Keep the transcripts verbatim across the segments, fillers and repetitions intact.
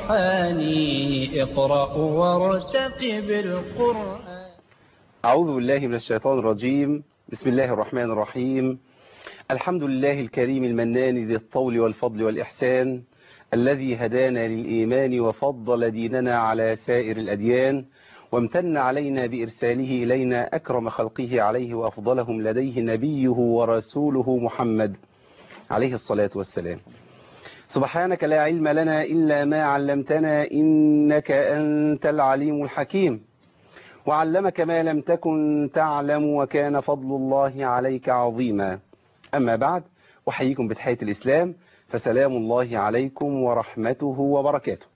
الريحان اقرأ وارتقب القرآن. أعوذ بالله من الشيطان الرجيم. بسم الله الرحمن الرحيم. الحمد لله الكريم المنان ذي الطول والفضل والإحسان، الذي هدانا للإيمان وفضل ديننا على سائر الأديان، وامتن علينا بإرساله إلينا أكرم خلقه عليه وأفضلهم لديه نبيه ورسوله محمد عليه الصلاة والسلام. سبحانك لا علم لنا إلا ما علمتنا إنك أنت العليم الحكيم، وعلمك ما لم تكن تعلم وكان فضل الله عليك عظيما. أما بعد، أحييكم بتحية الإسلام، فسلام الله عليكم ورحمته وبركاته.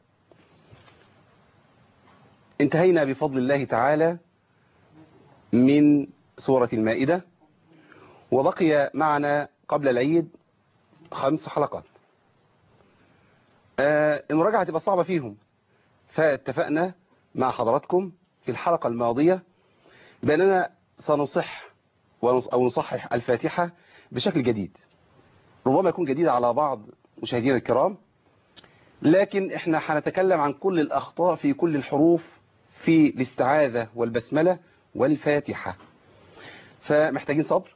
انتهينا بفضل الله تعالى من سورة المائدة، وبقي معنا قبل العيد خمس حلقات. آه المراجعة هتبقى صعبة فيهم، فاتفقنا مع حضراتكم في الحلقة الماضية بأننا سنصح أو نصحح الفاتحة بشكل جديد، ربما يكون جديد على بعض مشاهدينا الكرام، لكن احنا هنتكلم عن كل الأخطاء في كل الحروف في الاستعاذة والبسملة والفاتحة، فمحتاجين صبر.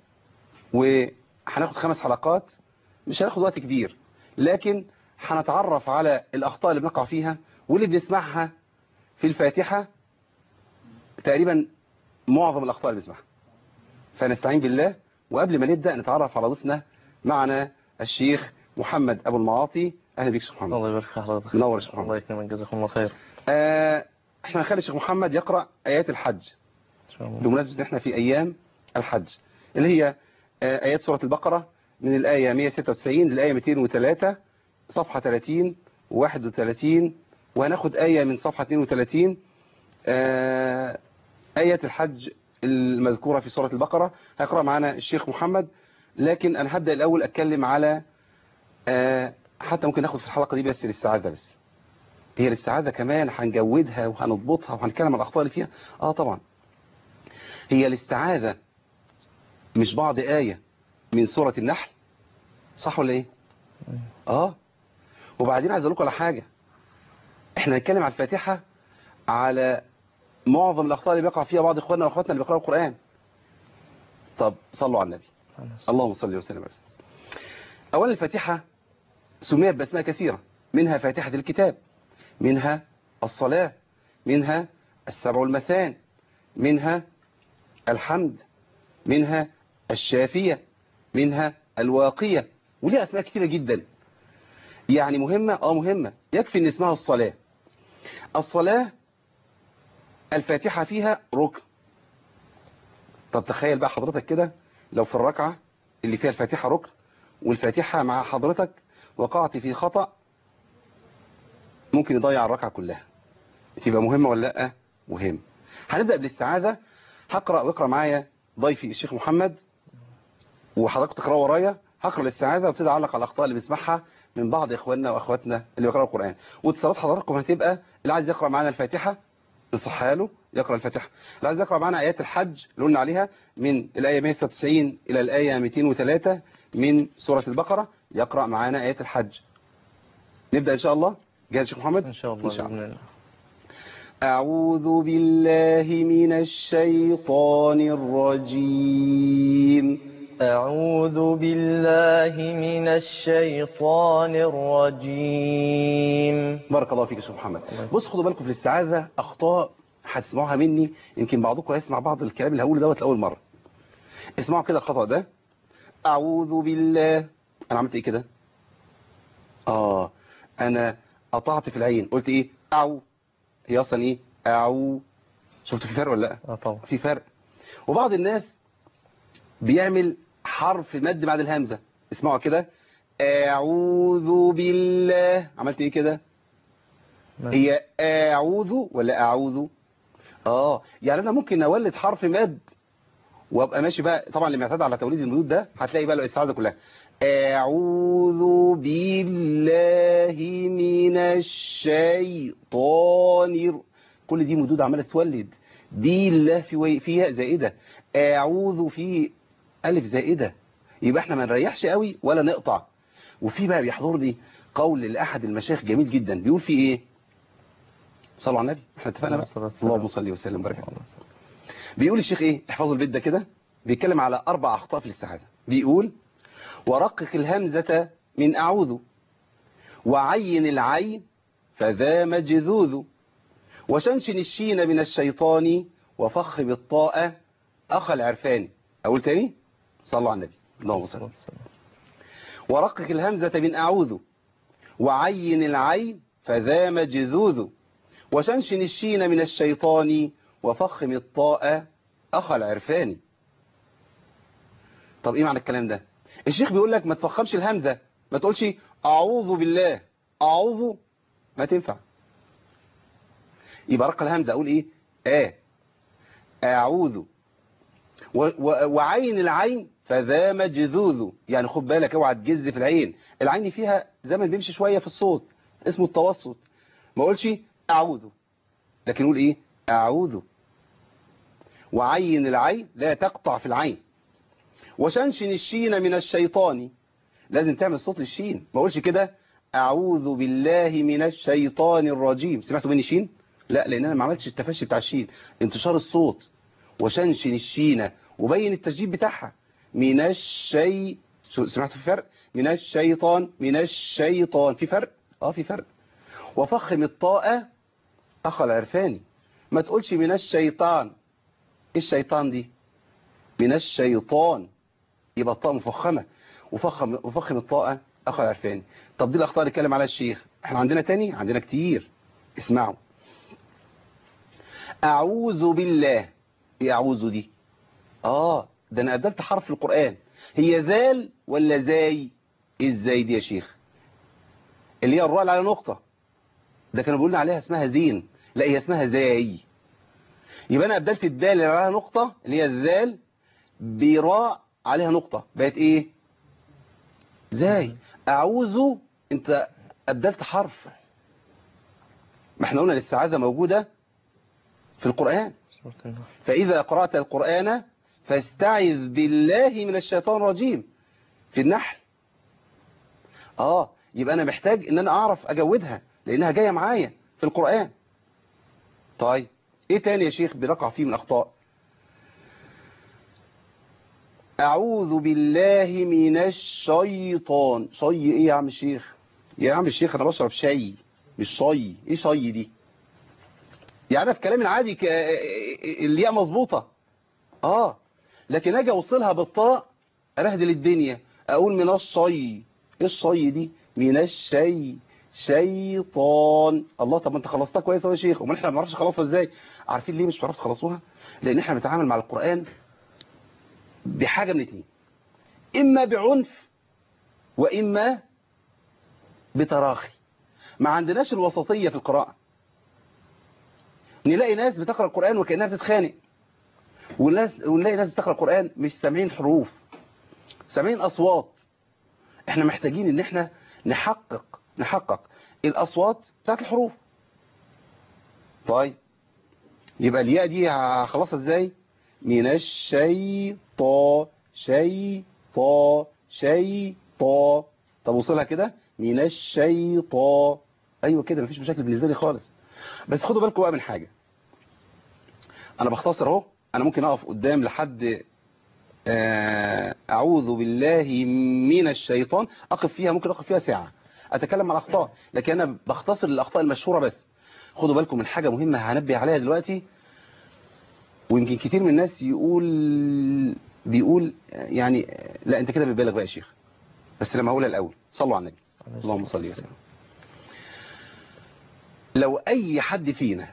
وهناخد خمس حلقات، مش هناخد وقت كبير، لكن هنتعرف على الأخطاء اللي بنقع فيها واللي بنسمعها في الفاتحة، تقريبا معظم الأخطاء اللي بنسمعها. فنستعين بالله، وقبل ما نبدأ نتعرف على ضيفنا. معنا الشيخ محمد أبو المعاطي. أهلا بك شيخ محمد. الله يبارك في حضرتك. منور شيخ محمد. الله يكرمك، جزاكم الله خير. آه احنا هنخلي الشيخ محمد يقرأ آيات الحج إن شاء الله. بمناسبة احنا في أيام الحج، اللي هي آه آيات سورة البقرة من الآية مئة وستة وتسعين للآية مئتين وثلاثة، صفحة ثلاثين وواحد وثلاثين، وهناخد آية من صفحة اثنين وثلاثين. آه آيات الحج المذكورة في سورة البقرة هيقرأ معنا الشيخ محمد، لكن أنا هبدأ الأول أتكلم على آه حتى ممكن ناخد في الحلقة دي بس الاستعاذة. بس هي الاستعاذة كمان هنجودها وهنضبطها وهنتكلم عن الأخطاء اللي فيها. آه طبعا هي الاستعاذة مش بعض آية من سورة النحل، صح ولا إيه؟ آه وبعدين عايز أقول لكم على حاجة، إحنا نتكلم على الفاتحة على معظم الأخطاء اللي بيقع فيها بعض إخواننا وأخواتنا اللي بيقرأوا القرآن. طب صلوا على النبي. اللهم صل وسلم عليه. أولا الفاتحة سميت بأسماء كثيرة، منها فاتحة الكتاب، منها الصلاة، منها السبع المثان، منها الحمد، منها الشافية، منها الواقية، وليها أسماء كثيرة جدا. يعني مهمة اه مهمة، يكفي ان اسمها الصلاة. الصلاة الفاتحة فيها ركن. طب تخيل بقى حضرتك كده لو في الركعة اللي فيها الفاتحة ركن والفاتحة مع حضرتك وقعت في خطأ، ممكن يضيع الركعة كلها. تبقى مهمة ولا لا؟ مهم. هنبدأ بالاستعاذة. هقرأ واقرأ معايا ضيفي الشيخ محمد، وحضرتك تقرأ ورايا. هقرأ الاستعاذة وابتدي اعلق على الاخطاء اللي بنسمعها من بعض اخواننا واخواتنا اللي بيقرأوا القرآن. واتصالات حضراتكم هتبقى اللي عايز يقرأ معانا الفاتحة نصحها له يقرأ الفاتحة، اللي عايز يقرأ معانا آيات الحج اللي قلنا عليها من الآية مئة وستة وتسعين إلى الآية مئتين وثلاثة من سورة البقرة يقرأ معانا آيات الحج. نبدأ إن شاء الله. جاهز شيخ محمد؟ إن شاء الله. إن شاء الله. أعوذ بالله من الشيطان الرجيم. أعوذ بالله من الشيطان الرجيم. بارك الله فيك يا شيخ محمد. بص خدوا بالكم في الاستعاذة أخطاء هتسمعوها مني، يمكن بعضكم هيسمع بعض الكلام اللي هقوله دوت لأول مرة. اسمعوا كده الخطأ ده. أعوذ بالله، أنا عملت إيه كده؟ آه أنا قطعت في العين، قلت إيه؟ أعو. هي أصلا إيه؟ أعو. شفتوا في فرق ولا لأ؟ آه طبعا في فرق. وبعض الناس بيعمل حرف مد بعد الهمزة. اسمعوا كده. أعوذ بالله، عملت إيه كده؟ هي أعوذ ولا أعوذ؟ آه يعني أنا ممكن أولد حرف مد وابقى ماشي بقى. طبعا اللي معتاد على توليد المدود ده هتلاقي بقى الاستعاذة كلها أعوذ بالله من الشيطان. كل دي مدود عمالة تولد. بالله في فيها زائدة، أعوذ في ألف زائدة، يبقى احنا ما نريحش قوي ولا نقطع. وفي بقى بيحضر لي قول لأحد المشايخ جميل جدا بيقول فيه ايه؟ صلوا على النبي، احنا اتفقنا بقى. اللهم صل وسلم وبارك عليه. بيقول الشيخ ايه؟ احفظوا البيت ده كده. بيتكلم على اربع اخطاء في الاستعاذة. بيقول: ورقق الهمزة من اعوذ، وعين العين فذا مجذوذ، وشنشن الشين من الشيطان، وفخم الطاء اخ العرفان. اقول تاني؟ صلوا على النبي. اللهم صل. ورقق الهمزة من اعوذ، وعين العين فذا مجذوذ، وشنشن الشين من الشيطان، وفخم الطاء أخ العرفان. طب إيه معنى الكلام ده؟ الشيخ بيقول لك ما تفخمش الهمزة، ما تقولش أعوذ بالله، أعوذ، ما تنفع. يبقى رق الهمزة أقول إيه؟ آه أعوذ، وعين العين فذا مجذوذ، يعني خد بالك اوعى تجز في العين. العين فيها زمن بيمشي شوية في الصوت اسمه التوسط. ما اقولش أعوذ، لكن نقول إيه؟ أعوذ. وعين العين لا تقطع في العين. وشنشن الشين من الشيطان، لازم تعمل صوت الشين. ما اقولش كده أعوذ بالله من الشيطان الرجيم. سمعتوا مني شين؟ لا، لأن أنا ما عملتش التفشي بتاع الشين، انتشار الصوت. وشنشن الشين وبين التشديد بتاعها من الشي. سمعتوا في فرق؟ من الشيطان، من الشيطان، في فرق؟ اه في فرق. وفخم الطاء أخ العرفاني. ما تقولش من الشيطان. ايه الشيطان دي؟ من الشيطان، يبقى الطاء مفخمة. وفخم وفخم الطاء أخ العرفاني. طب دي الأخطاء اللي اتكلم عليها الشيخ. احنا عندنا تاني، عندنا كتير. اسمعوا: أعوذ بالله. ايه أعوذ دي؟ آه ده أنا أبدلت حرف في القرآن. هي ذال ولا زاي؟ إيه الزاي دي يا شيخ؟ اللي هي الراء اللي على نقطة. ده كانوا بيقولوا عليها اسمها زين، لا هي اسمها زاي. يبقى أنا أبدلت الدال اللي عليها نقطة اللي هي الذال براء عليها نقطة، بقت إيه؟ زاي. أعوذ أنت أبدلت حرف. ما احنا قلنا الاستعاذة موجودة في القرآن. فإذا قرأت القرآن فاستعذ بالله من الشيطان الرجيم في النحل. آه يبقى أنا محتاج إن أنا أعرف أجودها لأنها جاية معايا في القرآن. طيب إيه تاني يا شيخ بنقع فيه من أخطاء؟ أعوذ بالله من الشيطان. شي إيه يا عم الشيخ؟ يا عم الشيخ أنا بشرب شاي مش شي. إيه شي دي؟ يعني أنا في كلامي العادي ك... الياء مظبوطة. آه لكن أجي أوصلها بالطاء أبهدل الدنيا. أقول من الشي. إيه الشي دي؟ من الشي شيطان. الله، طب ما أنت خلصتها كويس يا شيخ. وما إحنا ما بنعرفش خلصها إزاي؟ عارفين ليه مش بتعرفوا تخلصوها؟ لأن إحنا بنتعامل مع القرآن بحاجة من اتنين، إما بعنف وإما بتراخي. ما عندناش الوسطية في القراءة. نلاقي ناس بتقرأ القرآن وكأنها بتتخانق، ونلاقي ناس بتقرأ القرآن مش سامعين حروف، سامعين أصوات. احنا محتاجين ان احنا نحقق نحقق الأصوات بتاعت الحروف. طيب يبقى الياء دي هخلصها ازاي؟ من الشيطان شيطان شيطان. طب وصلها كده من الشيطان. ايوه كده مفيش مشاكل بالنسبه لي خالص. بس خدوا بالكم بقى من حاجه. انا بختصر اهو. انا ممكن اقف قدام لحد اعوذ بالله من الشيطان، اقف فيها، ممكن اقف فيها ساعه اتكلم عن الاخطاء، لكن انا بختصر الاخطاء المشهوره بس. خدوا بالكم من حاجه مهمه هنبه عليها دلوقتي، ويمكن كتير من الناس يقول بيقول يعني لا انت كده بتبالغ بقى يا شيخ. بس لما هقولها الاول صلوا على النبي اللهم صل وسلم. لو اي حد فينا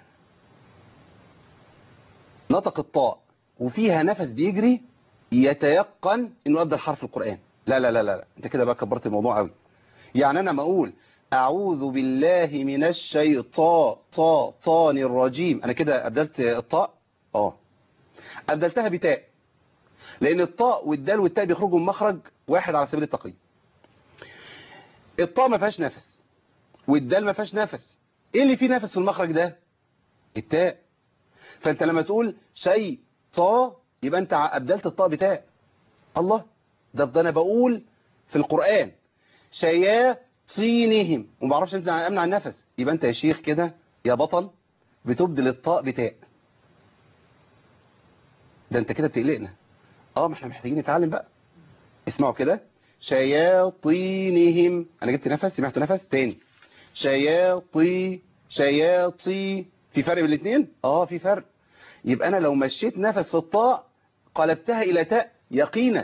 نطق الطاء وفيها نفس بيجري يتيقن انه ابدل حرف القرآن. لا لا لا لا انت كده بقى كبرت الموضوع قوي. يعني انا ما اقول اعوذ بالله من الشيطان طا طان الرجيم، انا كده ابدلت الطاء. اه ابدلتها بتاء، لان الطاء والدال والتاء بيخرجوا من مخرج واحد على سبيل التقريب. الطاء ما فيهاش نفس والدال ما فيهاش نفس. ايه اللي فيه نفس في المخرج ده؟ التاء. فانت لما تقول شيء طا يبقى انت ابدلت الطاء بتاء. الله، ده ده انا بقول في القرآن شيا شياطينهم وما بعرفش امنع امنع النفس، يبقى انت يا شيخ كده يا بطل بتبدل الطاء بتاء. ده انت كده بتقلقنا. اه ما احنا محتاجين نتعلم بقى. اسمعوا كده، شياطينهم، انا جبت نفس، سمعت نفس تاني، شياطي شياطي، في فرق بين الاثنين؟ اه في فرق. يبقى انا لو مشيت نفس في الطاء قلبتها الى تاء يقينا.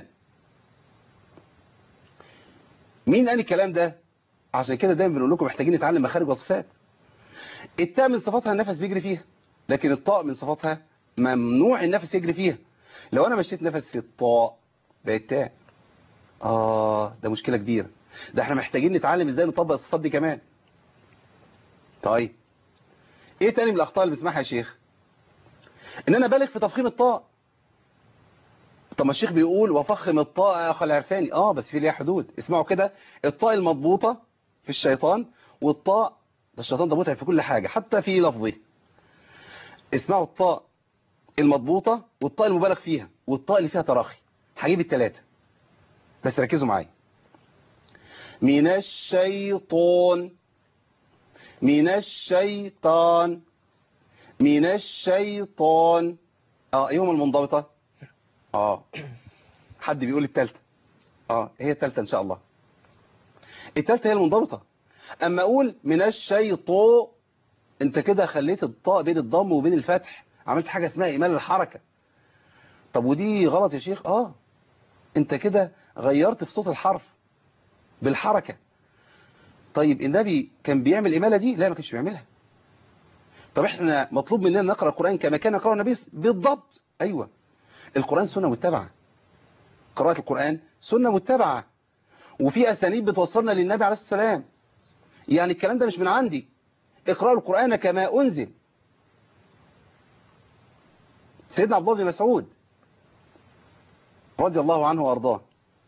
مين قال الكلام ده؟ عشان كده دايما بنقول لكم محتاجين نتعلم مخارج وصفات. التاء من صفاتها النفس بيجري فيها، لكن الطاء من صفاتها ممنوع النفس يجري فيها. لو انا مشيت نفس في الطاء بقت تاء. اه ده مشكلة كبيرة. ده احنا محتاجين نتعلم ازاي نطبق الصفات دي كمان. طيب ايه تاني من الاخطاء اللي بنسمعها يا شيخ؟ ان انا بالغ في تفخيم الطاء. طب ما الشيخ بيقول وفخم الطاء يا اخي العرفاني، اه بس في ليها حدود. اسمعوا كده، الطاء المضبوطة في الشيطان، والطاء ده الشيطان ده متعب في كل حاجة حتى في لفظه. اسمعوا الطاء المضبوطة والطاء المبالغ فيها والطاء اللي فيها تراخي. هجيب الثلاثة بس ركزوا معايا. من الشيطان، من الشيطان، من الشيطان. اه ايهم المنضبطة؟ اه حد بيقول الثالثة؟ اه هي الثالثة ان شاء الله. الثالثة هي المنضبطة. اما اقول من الشيطان، انت كده خليت الطاء بين الضم وبين الفتح، عملت حاجة اسمها ايمال الحركة. طب ودي غلط يا شيخ. اه انت كده غيرت في صوت الحرف بالحركة. طيب النبي كان بيعمل الإمالة دي؟ لا ما كانش بيعملها. طب احنا مطلوب مننا نقرأ القرآن كما كان يقرأ النبي بالضبط. ايوه القرآن سنة متبعة، قراءة القرآن سنة متبعة، وفي أسانيد بتوصلنا للنبي عليه السلام. يعني الكلام ده مش من عندي. اقرأوا القرآن كما أنزل. سيدنا عبد الله بن مسعود رضي الله عنه وأرضاه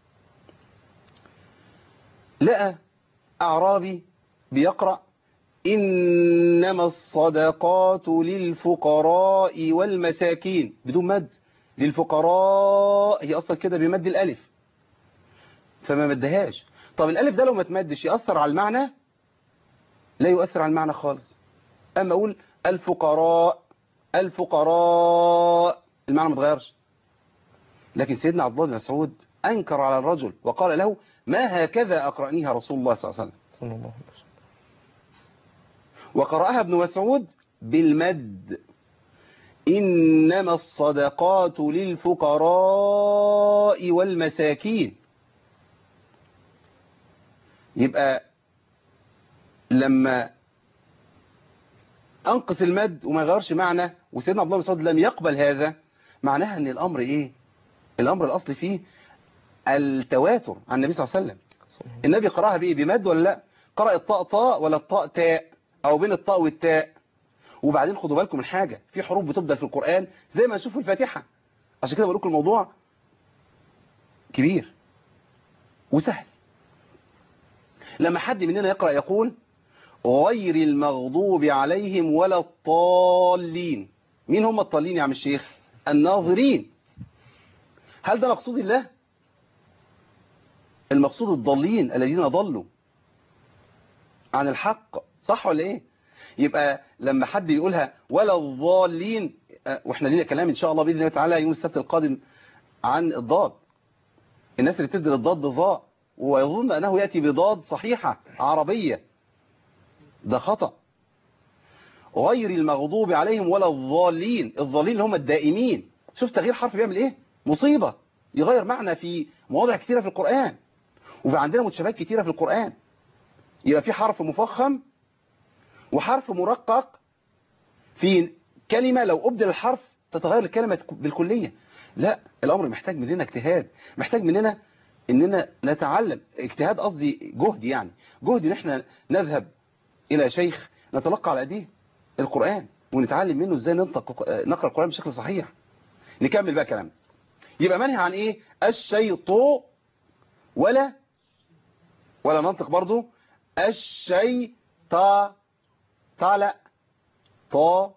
لقى أعرابي بيقرأ إنما الصدقات للفقراء والمساكين بدون مد. للفقراء هي أصلا كده بمد الألف فما مدهاش. طب الألف ده لو ما تمدش يأثر على المعنى؟ لا يؤثر على المعنى خالص. أما أقول الفقراء الفقراء المعنى ما اتغيرش. لكن سيدنا عبد الله بن مسعود أنكر على الرجل وقال له ما هكذا أقرأنيها رسول الله صلى الله عليه وسلم. صلى الله عليه وسلم. وقرأها ابن مسعود بالمد إنما الصدقات للفقراء والمساكين. يبقى لما أنقص المد وما يغيرش معنى وسيدنا عبد الله بن مسعود لم يقبل هذا، معناها أن الأمر إيه؟ الأمر الأصلي فيه التواتر عن النبي صلى الله عليه وسلم. النبي قرأها بإيه؟ بمد ولا لا؟ قرأ الطاء طاء ولا الطاء تاء أو بين الطاء والتاء؟ وبعدين خدوا بالكم من حاجة، في حروف بتبدل في القرآن زي ما نشوف في الفاتحة. عشان كده بقول لكم الموضوع كبير وسهل. لما حد مننا يقرأ يقول غير المغضوب عليهم ولا الضالين. مين هم الضالين يا عم الشيخ؟ الناظرين. هل ده مقصود الله؟ المقصود الضالين الذين ضلوا عن الحق، صح ولا ايه؟ يبقى لما حد يقولها ولا الضالين، واحنا لينا كلام ان شاء الله باذن الله تعالى يوم السبت القادم عن الضاد. الناس اللي بتبدل الضاد بالضاء ويظن انه ياتي بضاد صحيحه عربيه، ده خطأ. غير المغضوب عليهم ولا الضالين. الضالين اللي هم الدائمين. شوف تغيير حرف بيعمل ايه؟ مصيبه، يغير معنى في مواضع كثيره في القران. وفي عندنا متشابهات كثيره في القران. يبقى في حرف مفخم وحرف مرقق في كلمة، لو أبدل الحرف تتغير الكلمة بالكلية. لا، الأمر محتاج مننا اجتهاد، محتاج مننا إننا نتعلم. اجتهاد قصدي جهد، يعني جهد إن احنا نذهب إلى شيخ نتلقى على أيديه القرآن ونتعلم منه إزاي ننطق نقرأ القرآن بشكل صحيح. نكمل بقى كلام. يبقى منهي عن إيه؟ الشيطو ولا ولا منطق برضو الشيطا طالع طا.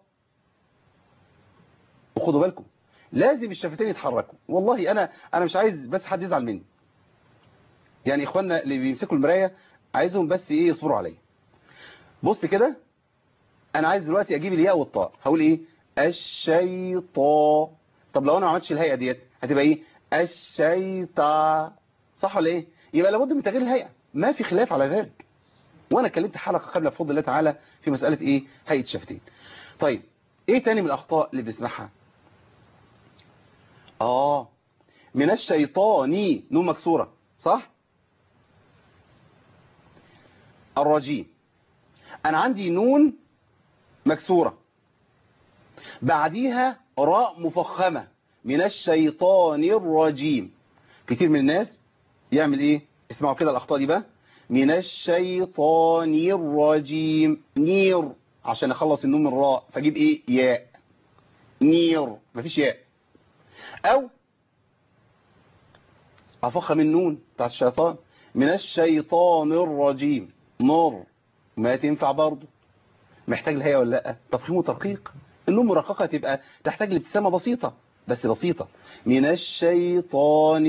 وخدوا بالكم لازم الشفتين يتحركوا. والله انا انا مش عايز بس حد يزعل مني. يعني اخواننا اللي بيمسكوا المرايه عايزهم بس ايه يصبروا عليا. بص كده، انا عايز دلوقتي اجيب الياء والطاء، هقول ايه؟ الشيطان. طب لو انا ما عملتش الهيئه ديت هتبقى ايه؟ الشيطان. صح ولا ايه؟ يبقى لابد من تغيير الهيئه، ما في خلاف على ذلك. وانا اتكلمت حلقه قبل بفضل الله تعالى في مساله ايه؟ هيئه الشفتين. طيب ايه تاني من الاخطاء اللي بنسمعها؟ اه من الشيطان، نون مكسوره، صح؟ الرجيم، انا عندي نون مكسوره بعديها راء مفخمه، من الشيطان الرجيم. كتير من الناس يعمل ايه؟ اسمعوا كده الاخطاء دي بقى. من الشيطان الرجيم، نير، عشان اخلص النون من الراء فاجيب ايه؟ ياء. نير، مفيش ياء. او افخم النون بتاعت الشيطان، من الشيطان الرجيم، نور، ما تنفع برضه. محتاج الهيئه ولا لا؟ تفخيم وترقيق. النون مرققه تبقى تحتاج لابتسامه بسيطه، بس بسيطه. من الشيطان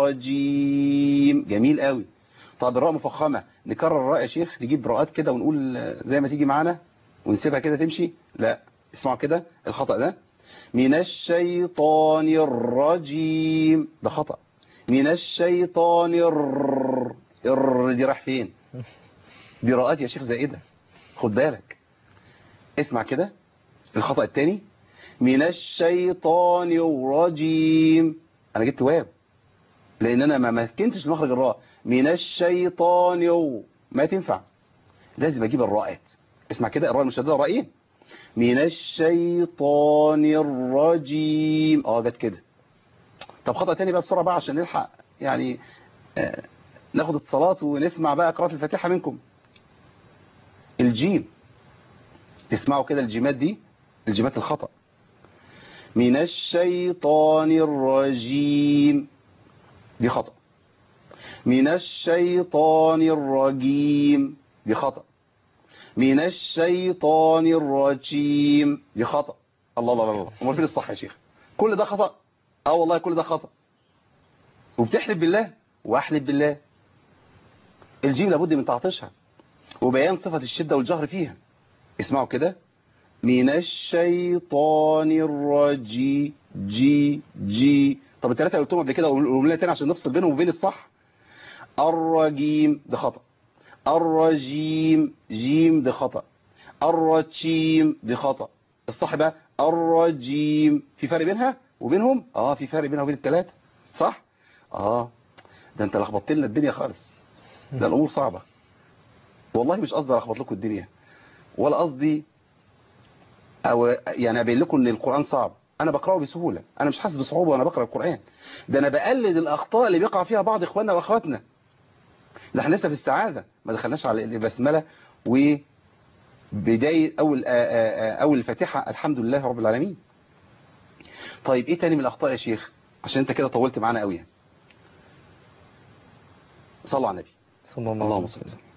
الرجيم، جميل قوي. طب الراء مفخمه، نكرر الراء يا شيخ، نجيب راءات كده ونقول زي ما تيجي معانا ونسيبها كده تمشي؟ لا، اسمعوا كده الخطأ ده. من الشيطان الرجيم، ده خطأ. من الشيطان الر الر دي راح فين؟ دي راءات يا شيخ زائده، خد بالك. اسمع كده الخطأ الثاني. من الشيطان الرجيم، انا جبت واو لان انا ما مكنتش مخرج الراء. من الشيطان يو، ما تنفع، لازم اجيب الراءات. اسمع كده، الراء المشدده راء ايه؟ من الشيطان الرجيم، اه جت كده. طب خطأ تاني بقى بسرعه بقى عشان نلحق يعني آه ناخد اتصالات ونسمع بقى قراءة الفاتحه منكم. الجيم، تسمعوا كده الجيمات دي، الجيمات الخطأ. من الشيطان الرجيم، دي خطأ. من الشيطان الرجيم، دي خطأ. من الشيطان الرجيم، دي خطأ. الله الله الله، امال فين الصح يا شيخ؟ كل ده خطأ. اه والله كل ده خطأ. وبتحلف بالله، واحلف بالله. الجيم لابد من تعطيشها وبيان صفة الشدة والجهر فيها. اسمعوا كده. من الشيطان الرجيم، جي جي. طب الثلاثه اللي قلتهم قبل كده قولوا لنا تاني عشان نفصل بينهم وبين الصح. الرجيم ده خطأ. الرجيم، جيم ده خطأ. الرجيم ده خطأ. الصح بقى الرجيم. في فرق بينها وبينهم؟ اه في فرق بينها وبين الثلاثه، صح؟ اه ده انت لخبطت لنا الدنيا خالص. ده الامور صعبه والله، مش قصدي الخبط لكم الدنيا ولا قصدي او يعني ابين لكم ان القرآن صعب. انا بقراه بسهولة، انا مش حاسس بصعوبة وانا بقرا القرآن. ده انا بقلد الاخطاء اللي بيقع فيها بعض اخواننا واخواتنا. ده احنا لسه في السعادة، ما دخلناش على البسملة وبداية اول اول الفاتحة. الحمد لله رب العالمين. طيب ايه تاني من الاخطاء يا شيخ؟ عشان انت كده طولت معانا قوي. صلوا على النبي صلى الله اللهم عليه صل وسلم. وسلم.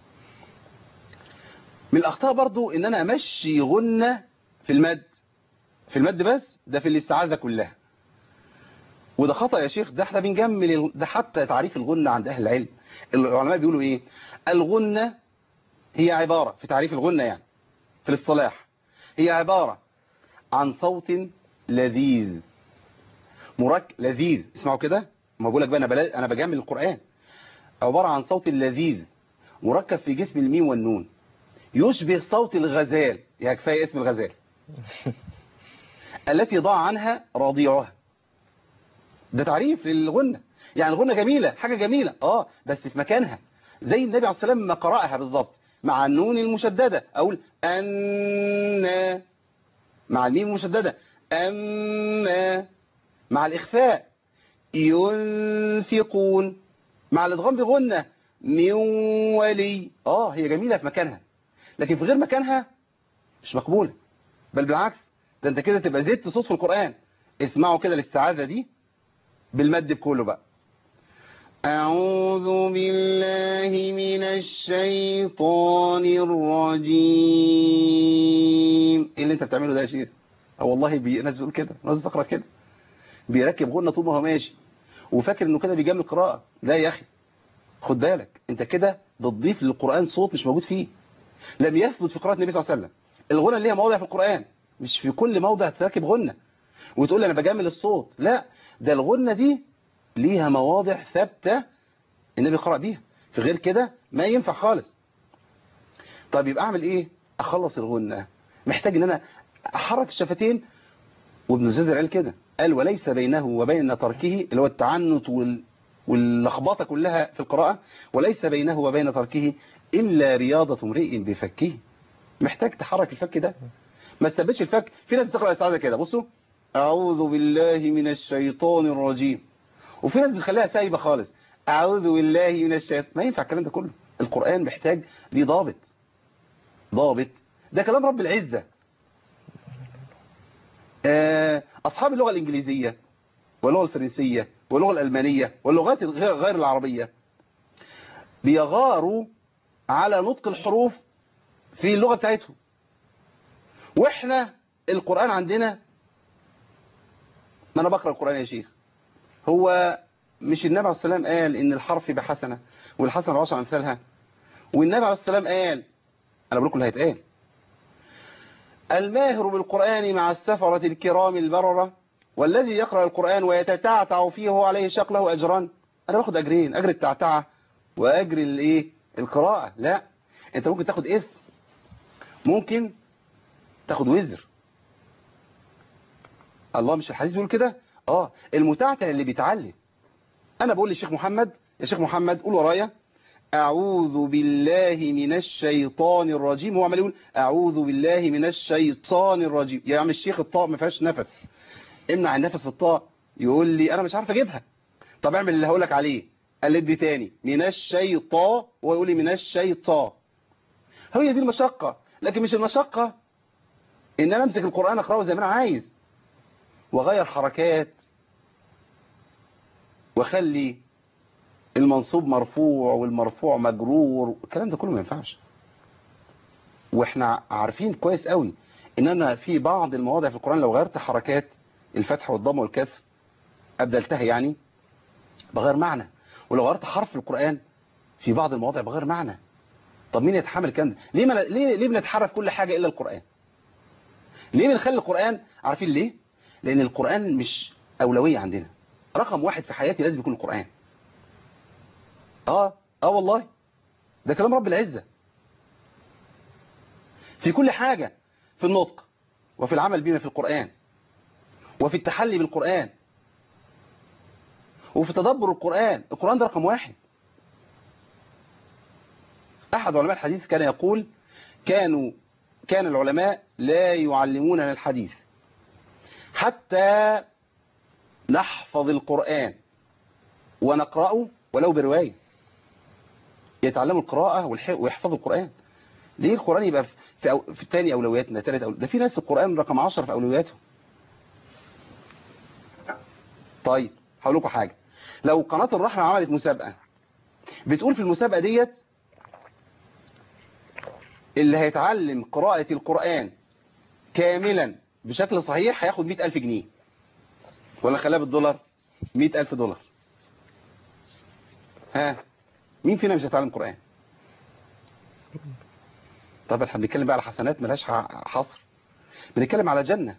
من الاخطاء برضو ان انا امشي غنة في المد، في المد بس، ده في الاستعاذة كلها. وده خطأ يا شيخ. ده احنا بنجمل، ده حتى تعريف الغنة عند اهل العلم العلماء بيقولوا ايه؟ الغنة هي عبارة، في تعريف الغنة يعني في الاصطلاح، هي عبارة عن صوت لذيذ مرك لذيذ. اسمعوا كده، ما بقول لك بقى انا بلا... انا بجمل القرآن. عبارة عن صوت لذيذ مركب في جسم الميم والنون، يشبه صوت الغزال. يا كفايه اسم الغزال التي ضاع عنها رضيعها. ده تعريف للغنة. يعني الغنة جميلة، حاجة جميلة اه بس في مكانها، زي النبي عليه الصلاة والسلام ما قرأها بالظبط، مع النون المشددة اقول ان، مع الميم المشددة اما، مع الاخفاء ينفقون، مع الادغام بغنة من ولي. اه هي جميلة في مكانها، لكن في غير مكانها مش مقبولة، بل بالعكس، ده انت كده تبقى زدت صوت في القرآن. اسمعوا كده الاستعاذة دي بالمد بكله بقى. أعوذ بالله من الشيطان الرجيم. ايه اللي انت بتعمله ده يا شيخ؟ اه والله بي... ناس بيقول كده، ناس تقرا كده، بيركب غنة طول ما هو ماشي وفاكر انه كده بيجامل القراءة. لا يا اخي، خد بالك، انت كده بتضيف للقرآن صوت مش موجود فيه. لم يثبت في قراءة النبي صلى الله عليه وسلم. الغنى ليها مواضع في القرآن، مش في كل موضع تركب غنى وتقول لي انا بجمل الصوت. لا، ده الغنى دي ليها مواضع ثابتة النبي قرأ بيها، في غير كده ما ينفع خالص. طيب يبقى اعمل ايه؟ اخلص الغنى، محتاج ان انا احرك الشفتين. وابن الجزري قال كده، قال وليس بينه وبين تركه، اللي هو التعنت وال... واللخبطه كلها في القراءة، وليس بينه وبين تركه إلا رياضة امرئ بفكه. محتاج تحرك الفك ده، ما تثبتش الفك. في ناس بتقرأ السعادة كده، بصوا، أعوذ بالله من الشيطان الرجيم، وفي ناس بتخليها سايبة خالص، أعوذ بالله من الشيطان. ما ينفع الكلام ده كله. القرآن محتاج ليه ضابط، ضابط. ده كلام رب العزة. أصحاب اللغة الإنجليزية واللغة الفرنسية واللغة الألمانية واللغات غير غير العربية بيغاروا على نطق الحروف في اللغة بتاعتهم. وإحنا القرآن عندنا، ما أنا بقرأ القرآن يا شيخ، هو مش النبي عليه السلام قال إن الحرف بحسنة والحسنة بعشر أمثالها؟ والنبي عليه السلام قال، أنا بقول لكم اللي هيتقال، الماهر بالقرآن مع السفرة الكرام البررة، والذي يقرأ القرآن ويتتعتع فيه وهو عليه شق له أجران. أنا باخد أجرين، أجر التعتعة وأجر الإيه القراءة. لا، أنت ممكن تاخد إثم، ممكن تاخد وزر. الله مش الحديث بيقول كده؟ آه المتعتع اللي بيتعلم. أنا بقول للشيخ محمد، يا شيخ محمد قول ورايا، أعوذ بالله من الشيطان الرجيم. هو عمال يقول أعوذ بالله من الشيطان الرجيم. يا عم الشيخ الطاء ما فيهاش نفس، امنع النفس في الطاء. يقول لي أنا مش عارف أجيبها. طب اعمل اللي هقولك عليه، قلد دي تاني، من الشيطان، ويقول لي من الشيطان. هي دي المشقة، لكن مش المشقة إن أنا أمسك القرآن أقرأه زي ما أنا عايز وغير حركات وخلي المنصوب مرفوع والمرفوع مجرور. الكلام ده كله ما ينفعش. واحنا عارفين كويس قوي ان انا في بعض المواضع في القرآن لو غيرت حركات الفتح والضم والكسر ابدلتها يعني بغير معنى، ولو غيرت حرف في القرآن في بعض المواضع بغير معنى. طب مين يتحمل الكلام ده؟ ليه ما ليه ليه بنتحرف كل حاجة الا القرآن؟ ليه بنخلي القرآن؟ عارفين ليه؟ لان القرآن مش اولوية عندنا. رقم واحد في حياتي لازم يكون القرآن. اه اه والله ده كلام رب العزة في كل حاجة، في النطق وفي العمل بما في القرآن وفي التحلي بالقرآن وفي تدبر القرآن. القرآن ده رقم واحد. أحد علماء الحديث كان يقول كانوا كان العلماء لا يعلموننا الحديث حتى نحفظ القرآن ونقرأه ولو برواية. يتعلموا القراءة ويحفظوا القرآن. ليه القرآن يبقى في, أو في تاني أولوياتنا، تالت أولويات؟ ده في ناس القرآن رقم عشرة في أولوياتهم. طيب هقول لكم حاجة، لو قناة الرحمة عملت مسابقة بتقول في المسابقة ديت اللي هيتعلم قراءة القرآن كاملا بشكل صحيح هياخد مئة ألف جنيه، ولا خلاها بالدولار؟ مئة ألف دولار. ها مين فينا مش هيتعلم قرآن؟ طب احنا بنتكلم بقى على حسنات ملهاش حصر، بنتكلم على جنة.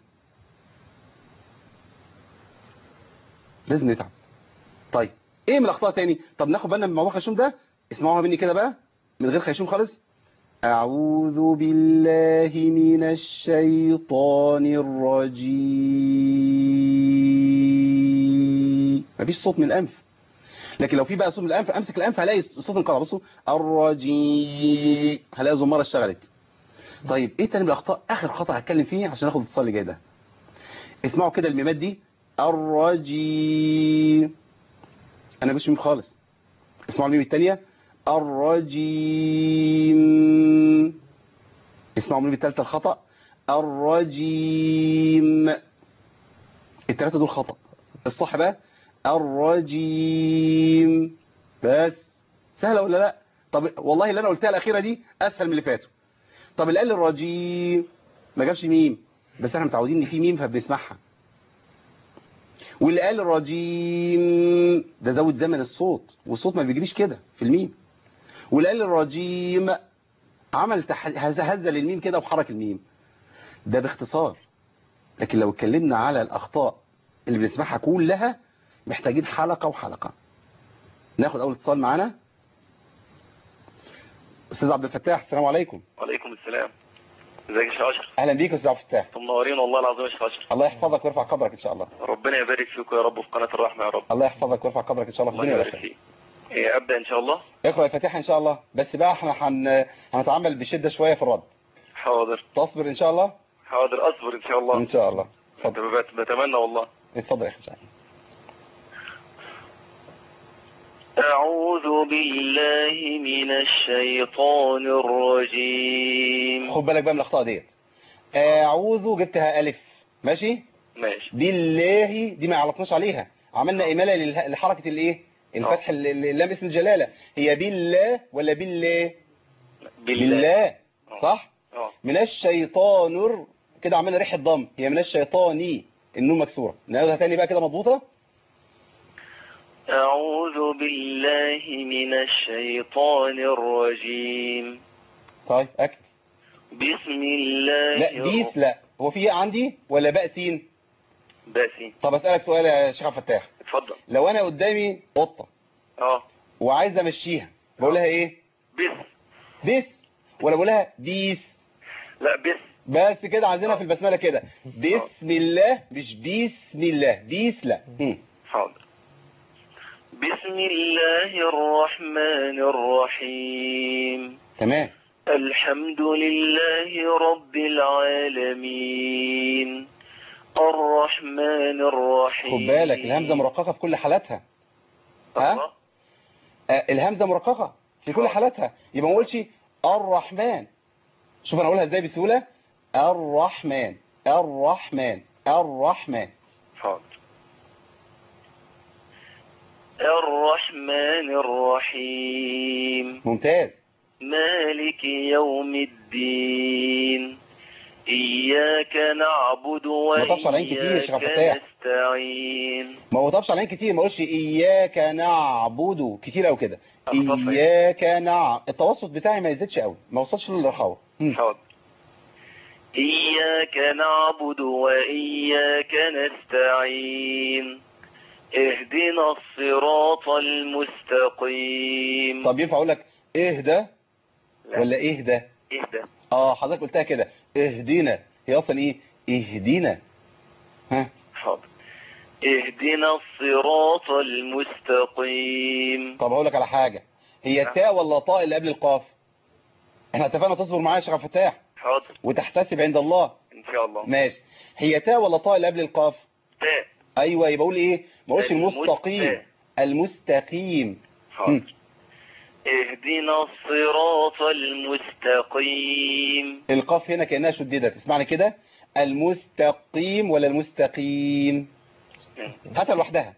لازم نتعب. طيب ايه من الاخطاء تاني؟ طب ناخد بالنا من موضوع خيشوم ده، اسمعوها مني كده بقى من غير خيشوم خالص. أعوذ بالله من الشيطان الرجيم. مفيش صوت من الأنف، لكن لو في بقى صوت من الأنف أمسك الأنف هلاقي الصوت انقطع. بصوا الرجيم هلاقي زمارة اشتغلت. طيب ايه تاني من الأخطاء؟ آخر خطأ هتكلم فيه عشان ناخد الاتصال اللي جاي ده. اسمعوا كده الميمات دي، الرجيم أنا مش ميم خالص. اسمعوا الميم التانية، الرجيم. اسمعوا الميم التالتة الخطأ، الرجيم. التلاتة دول خطأ. الصح بقى الرجيم. بس سهلة ولا لا؟ طب والله اللي انا قلتها الأخيرة دي أسهل من اللي فاتوا. طب اللي قال الرجيم ما جابش ميم، بس احنا متعودين ان في ميم فبنسمعها. واللي قال الرجيم ده زود زمن الصوت، والصوت ما بيجريش كده في الميم. واللي قال الرجيم عمل تح... هز هز للميم كده وحرك الميم. ده باختصار. لكن لو اتكلمنا على الأخطاء اللي بنسمعها كلها محتاجين حلقة وحلقة. ناخد أول اتصال معانا. أستاذ عبد الفتاح، السلام عليكم. وعليكم السلام. ازيك يا شيخ اشرف؟ أهلا بيك يا أستاذ عبد الفتاح. انتم منورين والله العظيم يا شيخ اشرف. الله يحفظك ويرفع قدرك إن شاء الله. ربنا يبارك فيكم يا رب في قناة الرحمة يا رب. الله يحفظك ويرفع قدرك إن شاء الله في الله الدنيا يبارك والآخرة. فيك. إيه، ابدا ان شاء الله. اقرأ الفاتحة إن شاء الله، بس بقى احنا هن... هنتعامل بشدة شوية في الرد. حاضر. تصبر إن شاء الله. حاضر اصبر ان شاء الله. إن شاء الله. اتفضل. بت- بتمنى والله. اتفضل يا أخي سعيد. أعوذ بالله من الشيطان الرجيم. خد بالك بقى من الأخطاء ديت. أعوذ جبتها ألف، ماشي؟ ماشي. بالله دي ما علقناش عليها، عملنا إمالة لله- لحركة الإيه؟ الفتح ال- ال- اللام اسم الجلالة. هي بالله ولا بالله؟ بالله. بالله صح؟ اه. من الشيطان ر- كده عملنا ريحة ضم، هي من الشيطاني النون مكسورة. نقولها تاني بقى كده مضبوطة. أعوذ بالله من الشيطان الرجيم. طيب أكل. بسم الله. لا بيس لا، هو في ياء عندي ولا باء سين؟ باسي. طب أسألك سؤال يا شيخ عبد الفتاح. اتفضل. لو أنا قدامي قطة اه. وعايز أمشيها بقولها إيه؟ بس. بس ولا بقولها بيس؟ لا بس. بس كده عايزينها في البسملة كده، بسم الله مش بسم الله، بيس لا. مم. حاضر. بسم الله الرحمن الرحيم. تمام. الحمد لله رب العالمين الرحمن الرحيم. خد بالك الهمزة مرققة في كل حالاتها. ها؟ الله. آه الهمزة مرققة في كل آه. حالاتها، يبقى ما اقولش الرحمن. شوف انا اقولها ازاي بسهولة. الرحمن الرحمن الرحمن. حاضر. الرحمن الرحيم ممتاز. مالك يوم الدين إياك نعبد ما طبش على عين كتير يا شيخ عبد وإياك الفتاح. نستعين. ما هو طبش علينا كتير، ما اقولش اياك نعبد كتير او كده. أخطأت. اياك نع التوسط بتاعي ما يزيدش قوي، ما وصلش للرخاوه. مم. حاضر. إياك نعبد وإياك نستعين اهدنا الصراط المستقيم. طب ينفع اقول لك اهدى لا. ولا اهدى؟ اهدى. اه حضرتك قلتها كده اهدينا، هي اصلا ايه؟ اهدينا. ها. حاضر. اهدنا الصراط المستقيم. طب اقول لك على حاجه، هي تاء ولا طاء اللي قبل القاف؟ احنا اتفقنا تصبر معايا يا شيخ عبد الفتاح حاضر. وتحتسب عند الله. ان شاء الله. ماشي. هي تاء ولا طاء اللي قبل القاف؟ تاء. ايوه يبقى اقول ايه؟ ما اقولش المست- المستقيم، المستقيم. حاضر. اهدنا الصراط المستقيم. القاف هنا كأنها شددت، اسمعني كده. المستقيم ولا المستقيم؟ هاتها لوحدها.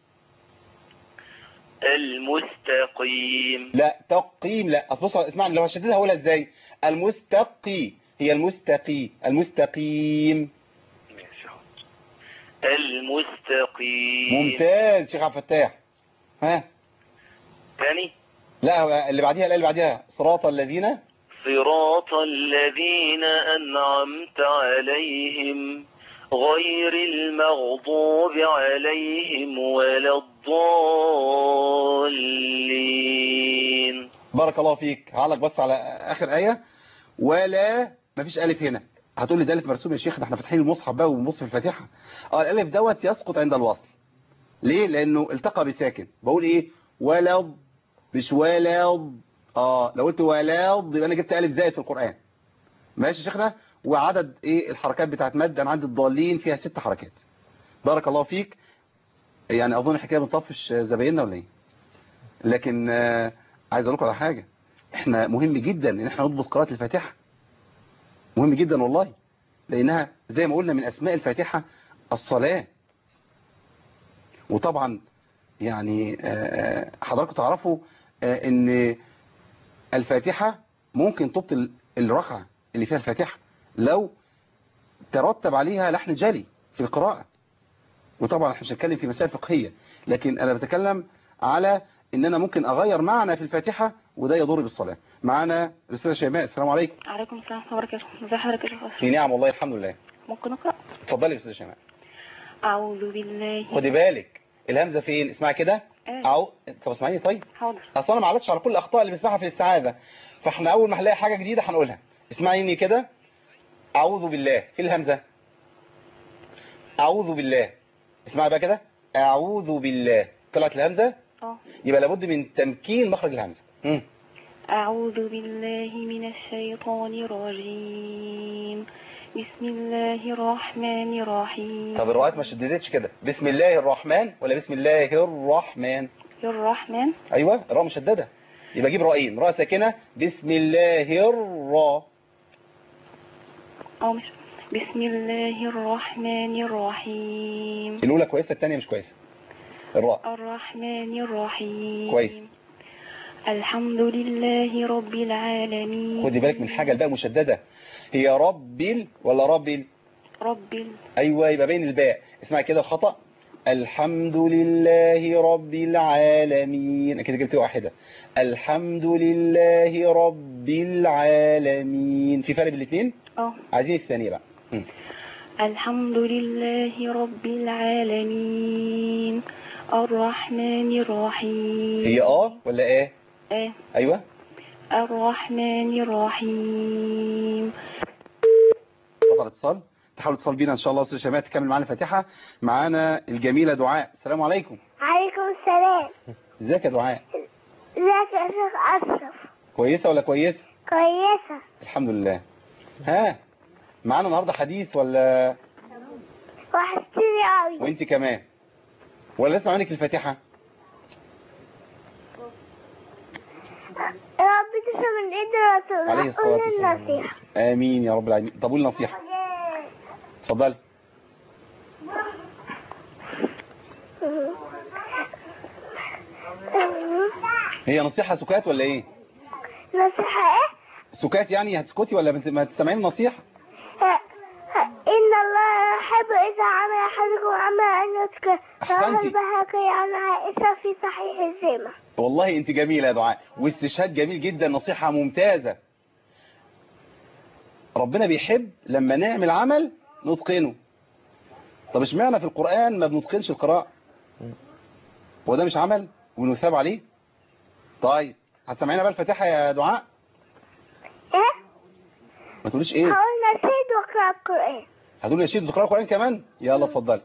المستقيم. لا تقييم لا، اصل بص اسمعني لو هشددها هقولها ازاي؟ المستقي هي المستقي المستقيم. ماشي. حاضر. المستقيم. ممتاز شيخ عبد الفتاح. ها تاني. لا اللي بعديها لا اللي بعديها صراط الذين. صراط الذين أنعمت عليهم غير المغضوب عليهم ولا الضالين. بارك الله فيك. هعلق بس على اخر آية. ولا مفيش ألف هنا. هتقول لي ده ألف مرسوم يا شيخ، ده احنا فاتحين المصحف بقى وبنبص في الفاتحة. اه الألف دوت يسقط عند الوصل. ليه؟ لأنه التقى بساكن. بقول ايه؟ ولض مش ولض. اه لو قلت ولض يبقى انا جبت ألف زائد في القرآن. ماشي يا شيخنا. وعدد ايه الحركات بتاعت مد انا عندي الضالين فيها ست حركات. بارك الله فيك. يعني اظن الحكايه بنطفش زبايننا ولا ايه؟ لكن آه عايز اقول لكم على حاجه. احنا مهم جدا ان احنا نضبط قراءه الفاتحه. مهم جدا والله، لانها زي ما قلنا من اسماء الفاتحه الصلاه. وطبعا يعني آه حضراتكم تعرفوا آه ان الفاتحه ممكن تبطل الركعه اللي فيها الفاتحه لو ترتب عليها لحن جلي في القراءه. وطبعا احنا مش هنتكلم في مسائل فقهيه، لكن انا بتكلم على ان انا ممكن اغير معنى في الفاتحة وده يضر بالصلاة. معانا الاستاذة شيماء. السلام عليكم. عليكم السلام ورحمة الله وبركاته. ازي حضرتك يا شيخ أشرف؟ في نعم والله الحمد لله. ممكن اقرأ؟ اتفضلي يا استاذة شيماء. أعوذ بالله. خدي بالك الهمزة فين؟ اسمعي كده. آه. أو طب اسمعيني طيب. حاضر. اصل انا ما علقتش على كل الاخطاء اللي بنسمعها في الاستعاذة، فاحنا اول ما هنلاقي حاجة جديدة هنقولها. اسمعيني كده. اعوذ بالله في الهمزة. اعوذ بالله. اسمعي بقى كده. اعوذ بالله. طلعت الهمزة. اه. يبقى لابد من تمكين مخرج الهمزة. مم. أعوذ بالله من الشيطان الرجيم. بسم الله الرحمن الرحيم. طب الروايات ما شددتش كده. بسم الله الرحمن ولا بسم الله الرحمن؟ الرحمن. ايوه الراء مشددة، يبقى جيب رائين، راء ساكنة. بسم الله الراء. اه مش بسم الله الرحمن الرحيم. الاولى كويسة الثانية مش كويسة. الراء. الرحمن الرحيم. كويس. الحمد لله رب العالمين. خدي بالك من حاجة، الباء مشددة. هي رب ال ولا رب ال؟ رب ال. ايوه يبقى بين الباء. اسمعي كده الخطأ. الحمد لله رب العالمين. كده جبت واحدة. الحمد لله رب العالمين. في فرق بين الاثنين؟ اه. عايزين الثانية بقى. م. الحمد لله رب العالمين الرحمن الرحيم. هي اه ولا ايه؟ اه. ايوه. الرحمن الرحيم. قطع الاتصال. تحاول تتصل بينا ان شاء الله استاذ شيماء تكمل معانا الفاتحة. معانا الجميلة دعاء. السلام عليكم. عليكم السلام. ازيك يا دعاء؟ ازيك يا شيخ أشرف؟ كويسة ولا كويسة؟ كويسة الحمد لله. ها معانا النهاردة حديث ولا؟ وحشتني قوي. وانت كمان ولا لسه عينك الفاتحة؟ يا رب تشرب من ايد الرسول. عليه الصلاة قول والسلام. النصيحة. امين يا رب العالمين. طب قول نصيحة. اتفضلي. هي نصيحة سكات ولا ايه؟ نصيحة ايه؟ سكات يعني هتسكتي ولا بت- ما تسمعين النصيحة؟ ه- ه- إن الله يحب إذا عمل أحدكم عملا أن يذكر. رواه أحسنتي. البهقي عن عائشة في صحيح الجامع. والله انت جميلة يا دعاء، واستشهاد جميل جدا، نصيحة ممتازة. ربنا بيحب لما نعمل عمل نتقنه. طب اشمعنى في القرآن ما بنتقنش القراءة؟ وده مش عمل ونثاب عليه؟ طيب هتسمعينا بقى الفاتحة يا دعاء؟ إيه؟ ما تقوليش ايه؟ هقول نشيد وأقرأ القرآن. هتقولي نشيد وتقرأ القرآن كمان؟ يلا اتفضلي.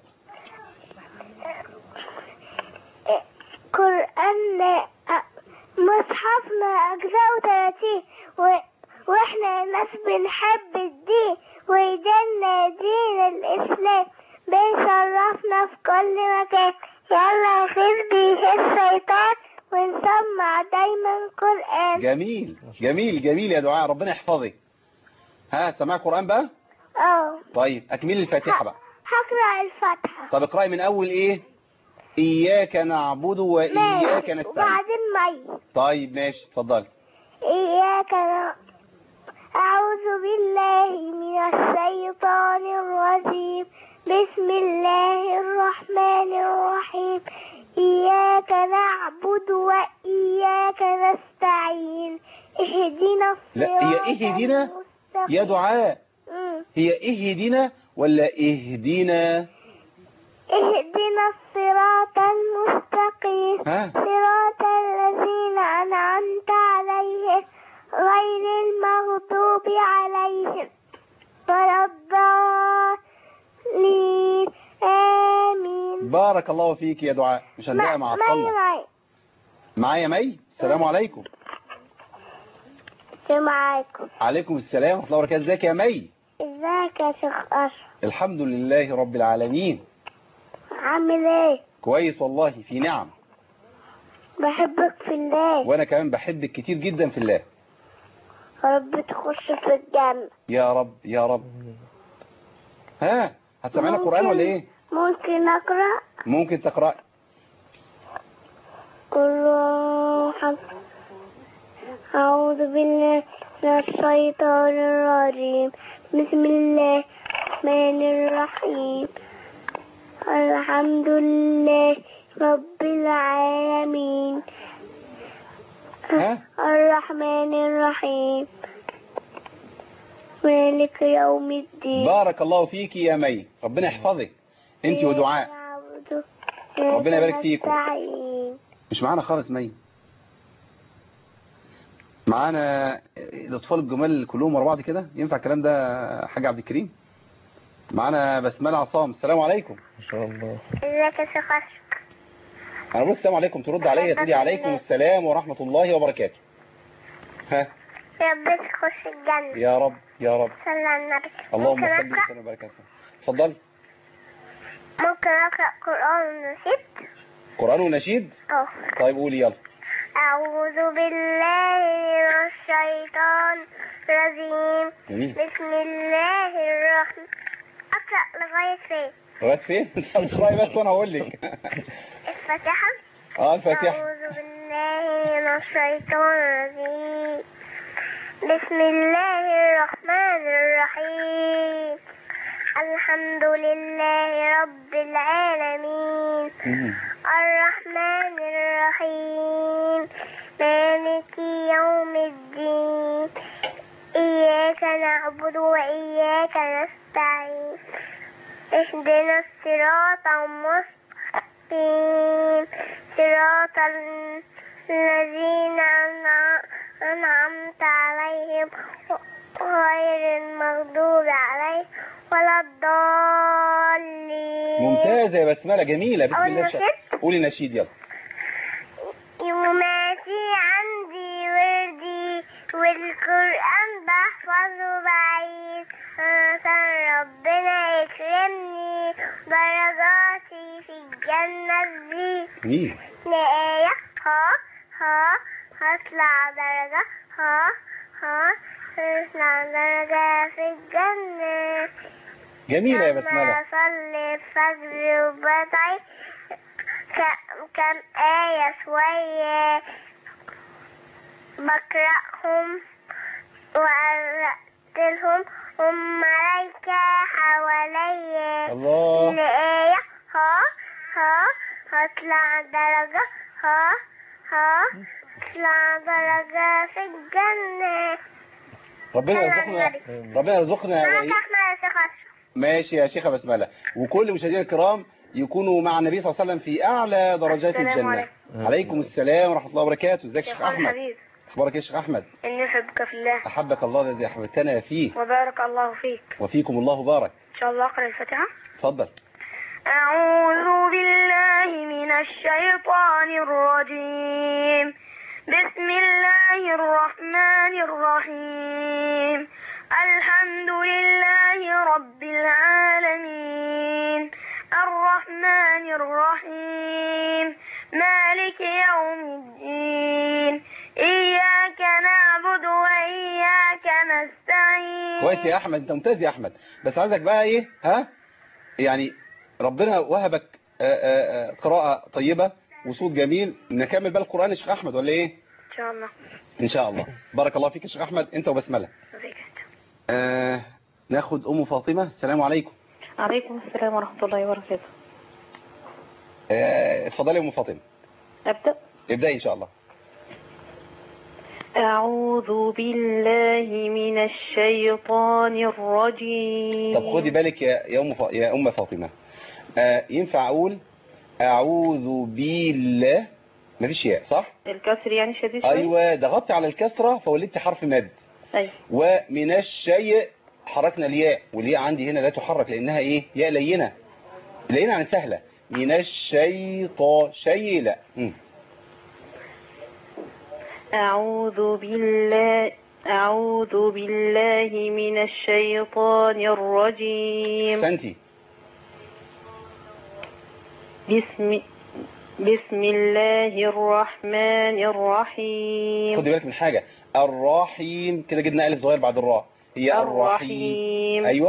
إيه؟ قرآن أ- مصحفنا أجزاء ثلاثين و... وإحنا ناس بنحب الدين ويدينا دين الإسلام بيشرفنا في كل مكان. يلا نخير بيه الشيطان ونسمع دايما قرآن. جميل جميل جميل يا دعاء، ربنا يحفظك. ها سماع قرآن بقى؟ اه. طيب اكملي الفاتحة بقى. هقرأ الفاتحة. طب اقرأي من اول ايه؟ إياك نعبد وإياك ماشي. نستعين. وبعدين مي. طيب ماشي اتفضلي. إياك نعبد. أعوذ بالله من الشيطان الرجيم. بسم الله الرحمن الرحيم. إياك نعبد وإياك نستعين. اهدنا لا الصراط هي اهدنا المستقيم. يا دعاء، مم. هي اهدنا ولا اهدنا؟ اهدنا الصراط المستقيم. ها؟ صراط الذين أنعمت عليهم غير المغضوب عليهم ولا الضالين. آمين. بارك الله فيك يا دعاء. مش هنلاقي مع مي عطلنا. مي معايا مي. السلام عليكم. معاكم. عليكم السلام ورحمة الله وبركاته. ازيك يا مي؟ ازيك يا شيخ أشرف؟ الحمد لله رب العالمين. عامل ايه؟ كويس والله في نعم. بحبك في الله. وانا كمان بحبك كتير جدا في الله. يا رب تخش في الجنة. يا رب يا رب. ها هتسمعنا قرآن ولا ايه؟ ممكن أقرأ؟ ممكن تقرأ. قل أعوذ بالله من الشيطان الرجيم. بسم الله الرحمن الرحيم. الحمد لله رب العالمين ها الرحمن الرحيم مالك يوم الدين. بارك الله فيك يا مي، ربنا يحفظك انت ودعاء، نعبد ربنا يبارك فيكم. نستعين. مش معانا خالص مي، معانا الاطفال الجمال كلهم ورا بعض كده، ينفع الكلام ده حاج عبد الكريم؟ معانا بسمله عصام. السلام عليكم. ما شاء الله. ازيك يا شيخ أشرف؟ انا بقول السلام عليكم، ترد عليا تقولي عليكم السلام ورحمه الله وبركاته. ها يا رب تخش الجنة. يا رب يا رب. صلى على النبي. اللهم ممكن صل أقرأ؟ وسلم وبارك على سيدنا. اتفضلي. ممكن أقرأ قرآن ونشيد؟ قرآن ونشيد؟ اه. طيب قولي يلا. أعوذ بالله من الشيطان الرجيم. جميل. بسم الله الرحمن. أقرأ لغاية فين؟ لغايه فين؟ انت اقراي بس وانا هقول لك. الفاتحة. اه الفاتحه. أعوذ بالله من الشيطان الرجيم. بسم الله الرحمن الرحيم. الحمد لله رب العالمين. الرحمن الرحيم مالك يوم الدين. إياك نعبد وإياك نستعين. اهدنا الصراط المستقيم صراط الذين أنعمت عليهم غير المغضوب عليهم ولا الضالين. ممتازه يا بسمله، جميله. بسم أقول الله. نشيد؟ قولي نشيد يلا. يوماتي عندي وردي والقرآن بحفظه بعيد. عشان ربنا يكرمني درجاتي في الجنة تزيد. جميل. لآية ها ها هطلع درجة ها ها هطلع درجة في الجنة. جميله يا لما بسمله. أصلي الفجر وبدعي ك- كم آية شوية بقرأهم وأرتلهم هم ملايكة حواليا. الله. الآية ها ها هطلع درجة ها ها هطلع درجة في الجنة. ربنا يرزقنا ربنا يرزقنا معاك وإيه؟ أحمد يا شيخ أشرف. ماشي يا شيخة بسملة، وكل مشاهدينا الكرام يكونوا مع النبي صلى الله عليه وسلم في أعلى درجات السلام الجنة. عليكم. عليكم السلام ورحمة الله وبركاته. ازيك يا شيخ يا أحمد؟ حبيبي أخبارك يا شيخ أحمد؟ إني أحبك في الله أحبك الله الذي أحببتنا فيه وبارك الله فيك. وفيكم الله بارك. إن شاء الله أقرأ الفاتحة. اتفضل. أعوذ بالله من الشيطان الرجيم. بسم الله الرحمن الرحيم. الحمد لله رب العالمين الرحمن الرحيم مالك يوم الدين. إياك نعبد وإياك نستعين. كويس يا أحمد، أنت ممتاز يا أحمد، بس عايزك بقى إيه ها يعني ربنا وهبك آآ آآ قراءة طيبة وصوت جميل، نكمل بقى القرآن يا شيخ أحمد ولا إيه؟ إن شاء الله. إن شاء الله. بارك الله فيك يا شيخ أحمد أنت وبسملة. آه ناخد أم فاطمة. السلام عليكم. عليكم السلام ورحمة الله وبركاته. آه، اتفضلي يا أم فاطمة. أبدأ. ابدأي إن شاء الله. أعوذ بالله من الشيطان الرجيم. طب خدي بالك يا يا أم فا... يا أم فاطمة، آه ينفع أقول أعوذ بالله مفيش ياء صح؟ الكسر يعني شديد شوية. أيوة ضغطت على الكسرة فولدت حرف مد. أيوة. ومن الشيء حركنا الياء، والياء عندي هنا لا تحرك لأنها إيه؟ ياء لينة لينة عن سهلة. من الشيطان شيء لا. م. أعوذ بالله أعوذ بالله من الشيطان الرجيم. سنتي. بسم بسم الله الرحمن الرحيم. خدي بالك من حاجة، الرحيم كده جبنا ألف صغير بعد الراء، هي الرحيم. أيوة.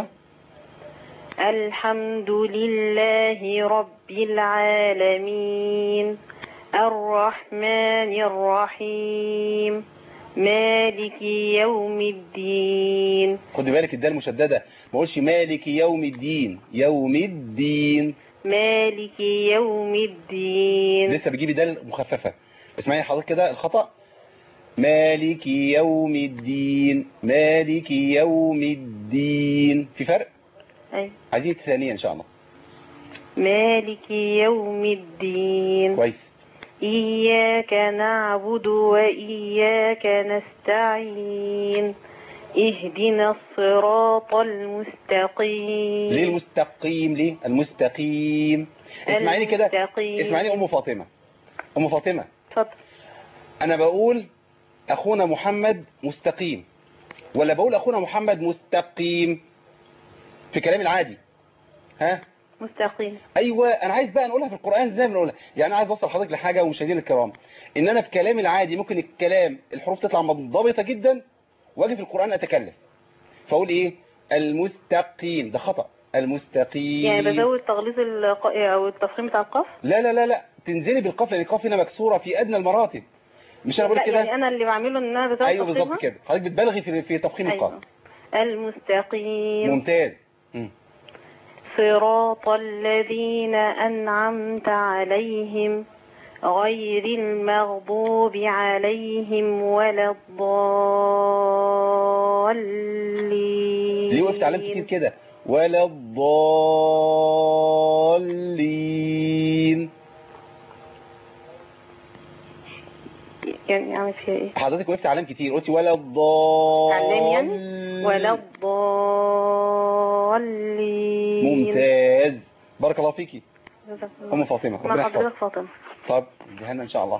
الحمد لله رب العالمين الرحمن الرحيم مالك يوم الدين. خدي بالك الدال مشددة، ما اقولش مالك يوم الدين، يوم الدين مالك يوم الدين. لسه بتجيبي دال مخففة. اسمعي حضرتك كده الخطأ. مالك يوم الدين مالك يوم الدين. في فرق؟ أي. عايزين الثانية إن شاء الله. مالك يوم الدين. كويس. إياك نعبد وإياك نستعين اهدنا الصراط المستقيم. ليه المستقيم؟ ليه المستقيم؟ اسمعيني كده، اسمعيني أم فاطمة. أم فاطمة اتفضل. أنا بقول أخونا محمد مستقيم ولا بقول أخونا محمد مستقيم في كلامي العادي؟ ها؟ مستقيم. ايوه انا عايز بقى نقولها في القرآن زي ما بنقولها. يعني عايز اوصل حضرتك لحاجه ومشاهدينا الكرام، ان انا في كلامي العادي ممكن الكلام الحروف تطلع منضبطه جدا واجي في القرآن اتكلم فاقول ايه المستقيم، ده خطأ. المستقيم يعني بزود تغليظ الق... او التفخيم بتاع القاف. لا لا لا لا تنزلي بالقاف لان القاف هنا مكسوره في ادنى المراتب. مش انا بقول كده؟ يعني انا اللي بعمله ان انا بزود ايوه تفخيمها. بالظبط كده، حضرتك بتبالغي في في تفخيم أيوة. القاف. المستقيم. ممتاز. م. صراط الذين أنعمت عليهم غير المغضوب عليهم ولا الضالين. ليه وقفت علامة كتير كده؟ ولا الضالين. يعني اعمل فيها ايه؟ حضرتك وقفت علامة كتير، قلتي ولا الضالين. يعني ولا الضالين. ممتاز، بارك الله فيكي ام فاطمه. مع ربنا حضرتك يحفظك. فاطمه. طب جهنم ان شاء الله.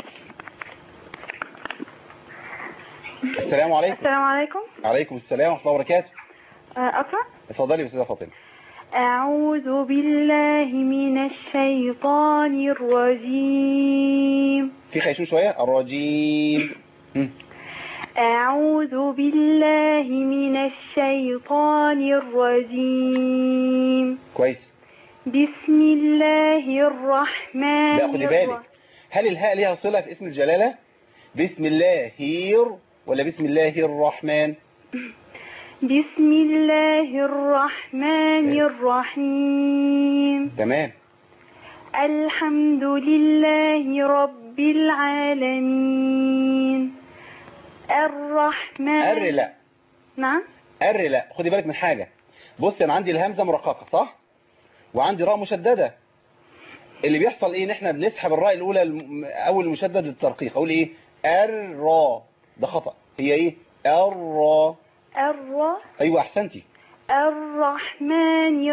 السلام عليكم. السلام عليكم. عليكم السلام ورحمه الله وبركاته. أقرأ. اتفضلي يا استاذه فاطمه. أعوذ بالله من الشيطان الرجيم. في خيشوم شويه. الرجيم. م. أعوذ بالله من الشيطان الرجيم. كويس. بسم الله الرحمن لا خدي بالك، هل الهاء ليها صلة في اسم الجلالة؟ بسم الله هير ولا بسم الله الرحمن؟ بسم الله الرحمن الرحيم. تمام. الحمد لله رب العالمين الرحمن. أر لا. نعم. أر لا، خدي بالك من حاجة. بص أنا عندي الهمزة مرققة صح؟ وعندي راء مشددة. اللي بيحصل ايه ان احنا بنسحب الراء الاولى اول مشدد للترقيق. اقول ايه الراء، ده خطأ. هي ايه الراء. الراء. ايوه احسنتي. الرحمن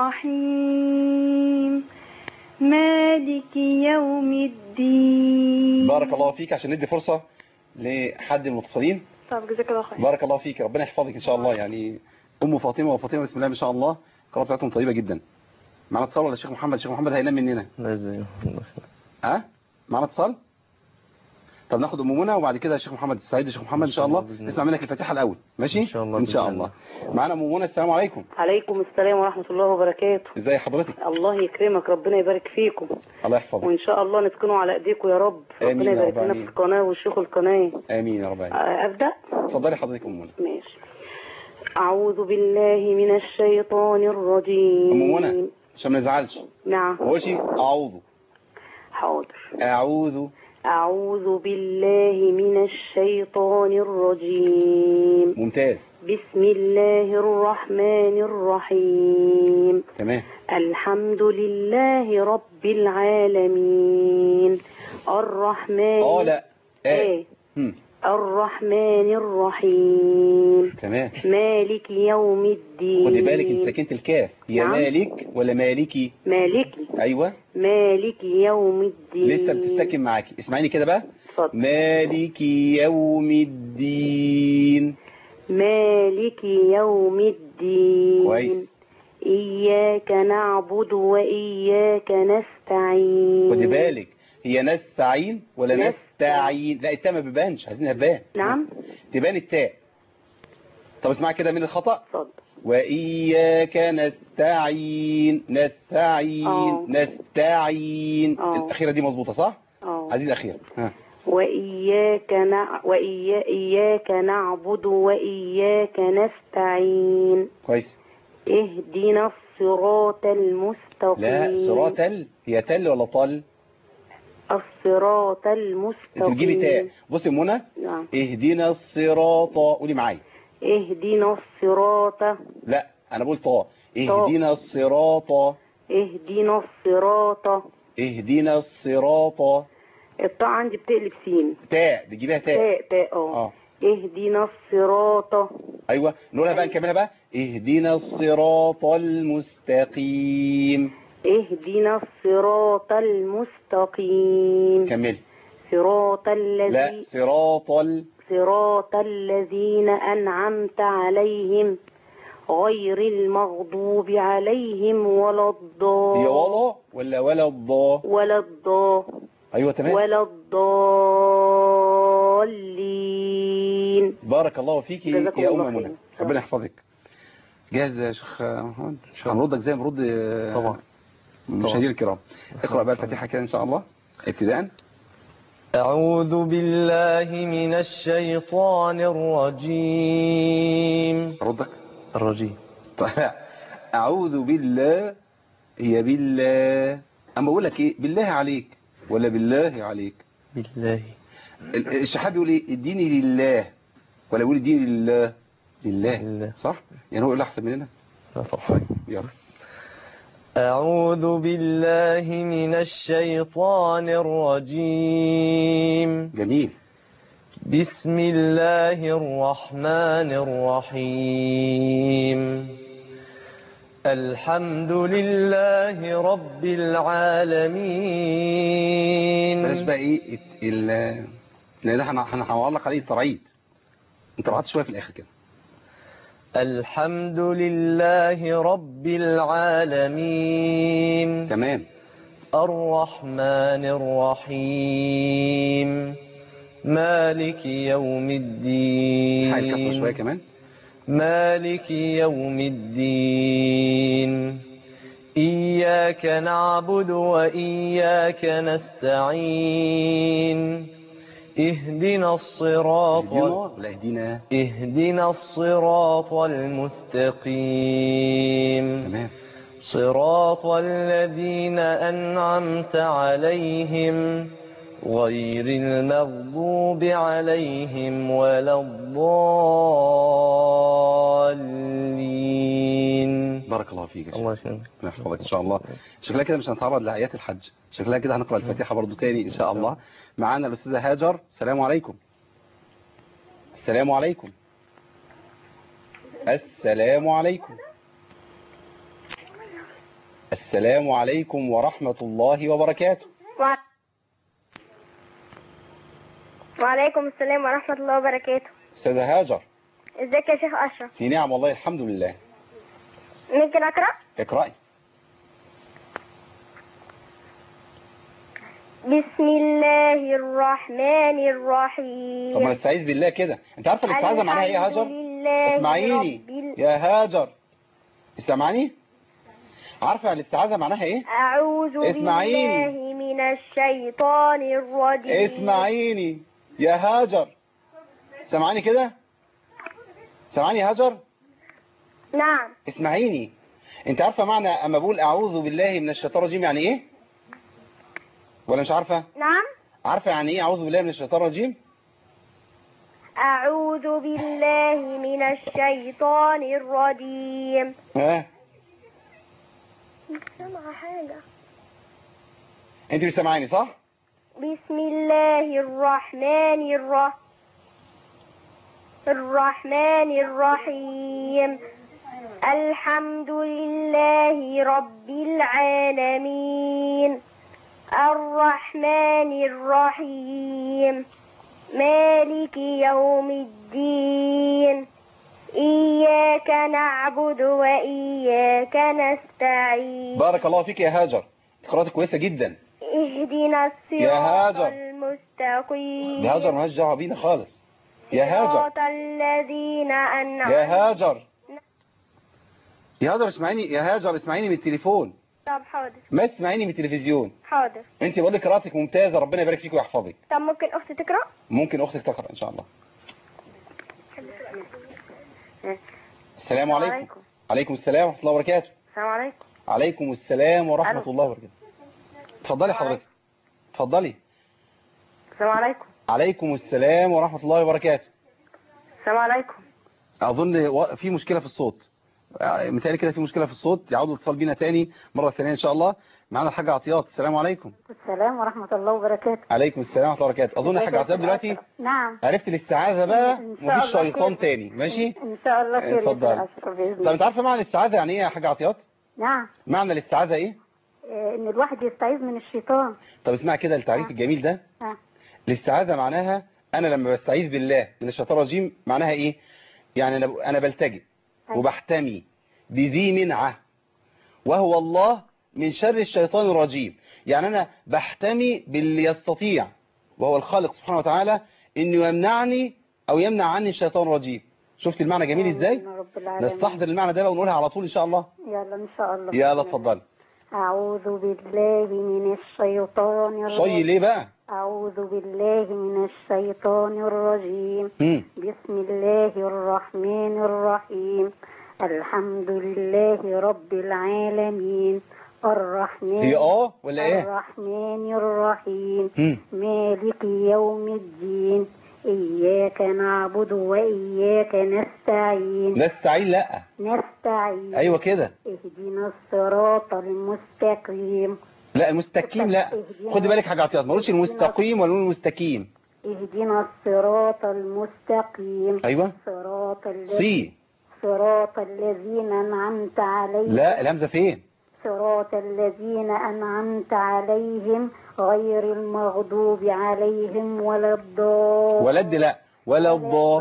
الرحيم مالك يوم الدين. بارك الله فيك. عشان ندي فرصة لحد المتصلين. طب جزاك الله خير. بارك الله فيك، ربنا يحفظك ان شاء الله. يعني ام فاطمة وفاطمة بسم الله ما شاء الله القراءة بتاعتهم طيبة جدا. معنا اتصال ولا الشيخ محمد؟ الشيخ محمد هينام مننا. لا ازاي. ها معنا اتصال. طب ناخد ام منى وبعد كده الشيخ محمد السعيد. الشيخ محمد ان شاء الله نسمع منك الفاتحه الاول ماشي ان شاء الله. ان شاء الله. معانا ام منى. السلام عليكم. عليكم السلام ورحمه الله وبركاته. ازي حضرتك؟ الله يكرمك، ربنا يبارك فيكم. الله يحفظك. وان شاء الله نسكنوا على ايديكم يا رب. آمين ربنا يا يبارك رب. لنا في القناه وشيوخ القناه. امين يا رب. ابدا. اتفضلي حضرتك ام منى. ماشي. اعوذ بالله من الشيطان الرجيم. ام منى عشان ما نزعلش. نعم. هو شيء اعوذ. حاضر. اعوذ. أعوذ بالله من الشيطان الرجيم. ممتاز. بسم الله الرحمن الرحيم. تمام. الحمد لله رب العالمين الرحمن. اه لا ايه هم. الرحمن الرحيم. تمام. مالك يوم الدين. خدي بالك انت سكنت الكاف. يا نعم. مالك ولا مالكي؟ مالكي. ايوه مالك يوم الدين. لسه بتسكن معاكي. اسمعيني كده بقى. اتفضل. مالك يوم الدين. مالك يوم الدين. كويس. إياك نعبد وإياك نستعين. خدي بالك هي نستعين ولا نستعين. نستعين؟ لا التاء ما بيبانش، عايزينها تبان. نعم. تبان التاء. طب اسمعي كده من الخطأ. اتفضل. وإياك نستعين. نستعين. أوه. نستعين. أوه. الأخيرة دي مظبوطة صح؟ أوه. عايزين الأخيرة. ها. وإياك نع... وإيا... إياك نعبد وإياك نستعين. كويس. اهدنا الصراط المستقيم. لا صراط ال هي تل ولا طل؟ الصراط انت المستقيم. بتجيبي تاء. بصي يا منى، نعم. اهدنا الصراط، قولي معايا. اهدنا الصراط. لا انا بقول طاء. اهدنا الصراط. اهدنا الصراط. اهدنا الصراط. الطاء عندي بتقلب سين. تاء بتجيبها تاء. تاء تاء اه. اه اهدنا الصراط. ايوه نقولها بقى، نكملها بقى. اهدنا الصراط المستقيم. اهدنا الصراط المستقيم. كملي. صراط لا الذي صراط ال... صراط الذين أنعمت عليهم غير المغضوب عليهم ولا الضالين. هي ولا ولا ولا الضا؟ ولا الضا. ايوه تمام. ولا الضالين. بارك الله فيكي جزاكم يا الله ام خير. منى، ربنا يحفظك. جاهز يا شيخ محمد؟ هنردك زي ما نرد طبعا مشاهدينا الكرام. اقرأ بقى الفاتحة كده ان شاء الله ابتداء. أعوذ بالله من الشيطان الرجيم. ردك الرجيم. طيب اعوذ بالله، هي بالله، اما اقول لك ايه بالله عليك ولا بالله عليك؟ بالله. الشحاب يقول ايه؟ اديني لله، ولا يقول اديني لله؟ لله لله. صح؟ يعني هو يقول احسن مننا؟ لا طبعا. يلا. أعوذ بالله من الشيطان الرجيم. جميل. بسم الله الرحمن الرحيم. الحمد لله رب العالمين. بلاش بقى ايه ال لا ده هنعلق عليه الترعيد، انت رعدت شويه في الاخر كده. الحمد لله رب العالمين. تمام. الرحمن الرحيم. مالك يوم الدين. حاول كسر شويه كمان. مالك يوم الدين. إياك نعبد وإياك نستعين. اهدنا الصراط ولا اهدنا اهدنا الصراط المستقيم. تمام. صراط الذين أنعمت عليهم غير المغضوب عليهم ولا الضالين. بارك الله فيك. الله يسلمك. نحفظك ان شاء الله. شكلها كده مش هنتعرض لآيات الحج، شكلها كده هنقرأ الفاتحة برضو تاني ان شاء الله. معانا الأستاذة هاجر. السلام عليكم. السلام عليكم. السلام عليكم. السلام عليكم ورحمة الله وبركاته. وعليكم السلام ورحمة الله وبركاته. أستاذة هاجر. ازيك يا شيخ أشرف؟ في نعم والله الحمد لله. ممكن أقرأ؟ اقرأي. بسم الله الرحمن الرحيم. طب ما نستعيذ بالله كده. انت عارفة الاستعاذة معناها ايه يا هاجر؟ اسمعيني يا هاجر، اسمعيني. عارفة الاستعاذة معناها ايه؟ أعوذ اسمعيني. بالله من الشيطان الرجيم. اسمعيني يا هاجر، سمعاني كده؟ سمعاني يا هاجر؟ نعم. اسمعيني. انت عارفة معنى اما بقول اعوذ بالله من الشيطان الرجيم يعني ايه؟ ولا مش عارفة؟ نعم. عارفة يعني ايه اعوذ بالله من الشيطان الرجيم؟ أعوذ بالله من الشيطان الرجيم. ها؟ مش سامعة حاجة. انت مش سامعاني صح؟ بسم الله الرحمن الرحيم. الرحمن الرحيم. الحمد لله رب العالمين. الرحمن الرحيم. مالك يوم الدين. إياك نعبد وإياك نستعين. بارك الله فيك يا هاجر، قراءتك كويسة جدا. اهدنا يا الصراط هاجر. المستقيم. يا هاجر مالهاش دعوة بينا خالص. يا هاجر. صراط الذين أنعمت. يا هاجر. يا هاجر اسمعيني، يا هاجر اسمعيني من التليفون. طب حاضر. ما تسمعيني من التلفزيون. حاضر. انت بقول لك قراءتك ممتازة، ربنا يبارك فيك ويحفظك. طب ممكن أختي تقرأ؟ ممكن اختك تقرأ ان شاء الله. السلام عليكم. عليكم السلام ورحمة الله وبركاته. السلام عليكم. عليكم السلام ورحمة ألو. الله وبركاته. اتفضلي حضرتك. اتفضلي. السلام عليكم. عليكم السلام ورحمة الله وبركاته. السلام عليكم. اظن و- في مشكلة في الصوت، متهيألي كده في مشكلة في الصوت. يعود الاتصال بينا تاني مرة ثانية ان شاء الله. معانا الحاجة عطيات. السلام عليكم. السلام ورحمة الله وبركاته. عليكم السلام ورحمة الله وبركاته. اظن الحاجة عطيات دلوقتي نعم. عرفت الاستعاذة بقى، إن شاء مفيش الله شيطان خير. تاني. ماشي إن شاء الله خير يا اتفضل. أستاذ أشرف بإذن طب الله. انت عارفة معنى الاستعاذة يعني ايه يا حاجة عطيات؟ نعم. معنى الاستعاذة ايه؟ آه، إن الواحد يستعيذ من الشيطان. طب اسمع كده التعريف آه. الجميل ده. آه. الاستعاذة معناها انا لما بستعيذ بالله من الشيطان الرجيم معناها ايه؟ يعني انا انا بلتجئ أيوة. وبحتمي بذي منعه وهو الله من شر الشيطان الرجيم. يعني انا بحتمي باللي يستطيع وهو الخالق سبحانه وتعالى انه يمنعني او يمنع عني الشيطان الرجيم. شفت المعنى جميل ازاي؟ آمين يا رب العالمين. نستحضر المعنى ده بقى ونقولها على طول ان شاء الله. يلا إن شاء الله. يلا اتفضلي. أعوذ بالله من الشيطان شي الرجيم. ليه بقى؟ أعوذ بالله من الشيطان الرجيم. مم. بسم الله الرحمن الرحيم. الحمد لله رب العالمين الرحمن هي اه ولا ايه؟ الرحمن الرحيم مم. مالك يوم الدين إياك نعبد وإياك نستعين. نستعين لا. نستعين. ايوه كده. اهدنا الصراط المستقيم. لا المستقيم لا. خدي بالك حاجة عطيات، ما نقولش المستقيم ولا نقول المستقيم. اهدنا الصراط المستقيم. ايوه. صراط الذين سي. صراط الذين أنعمت عليهم. لا الهمزة فين؟ صراط الذين أنعمت عليهم غير المغضوب عليهم ولا الضالين. ولد لا ولا الضال.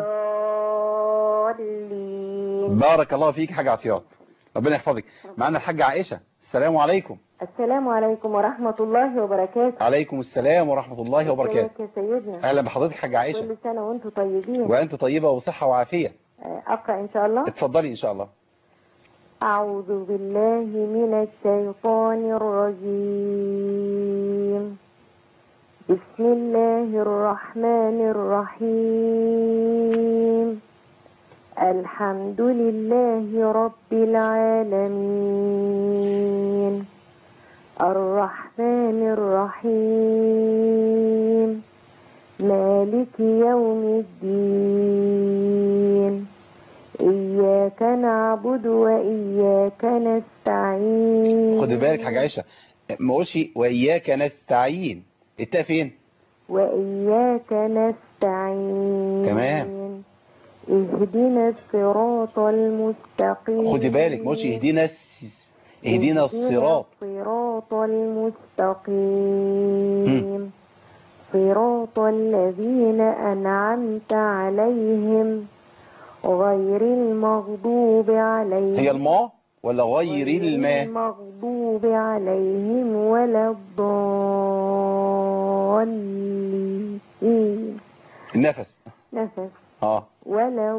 الضالين. بارك الله فيك حاجة عطيات، ربنا يحفظك. معنا الحاجة عائشة. السلام عليكم. السلام عليكم ورحمة الله وبركاته. عليكم السلام ورحمة الله وبركاته. ازيك يا سيدنا؟ اهلا بحضرتك حاجة عائشة. كل سنة وانتم طيبين. وانت طيبة وصحة وعافية. أقرأ إن شاء الله. اتفضلي ان شاء الله. أعوذ بالله من الشيطان الرجيم. بسم الله الرحمن الرحيم. الحمد لله رب العالمين الرحمن الرحيم مالك يوم الدين إياك نعبد وإياك نستعين. خد بالك حاجة عائشة، ما قولش وإياك نستعين، التاء فين؟ وإياك نستعين. تمام. اهدنا الصراط المستقيم. خد بالك ما قولش اهدنا الس... اهدنا الصراط. الصراط المستقيم. صراط الذين أنعمت عليهم غير المغضوب عليهم. هي الماء ولا غير الماء؟ المغضوب عليهم ولا الضالين. النفس. نفس. اه ولا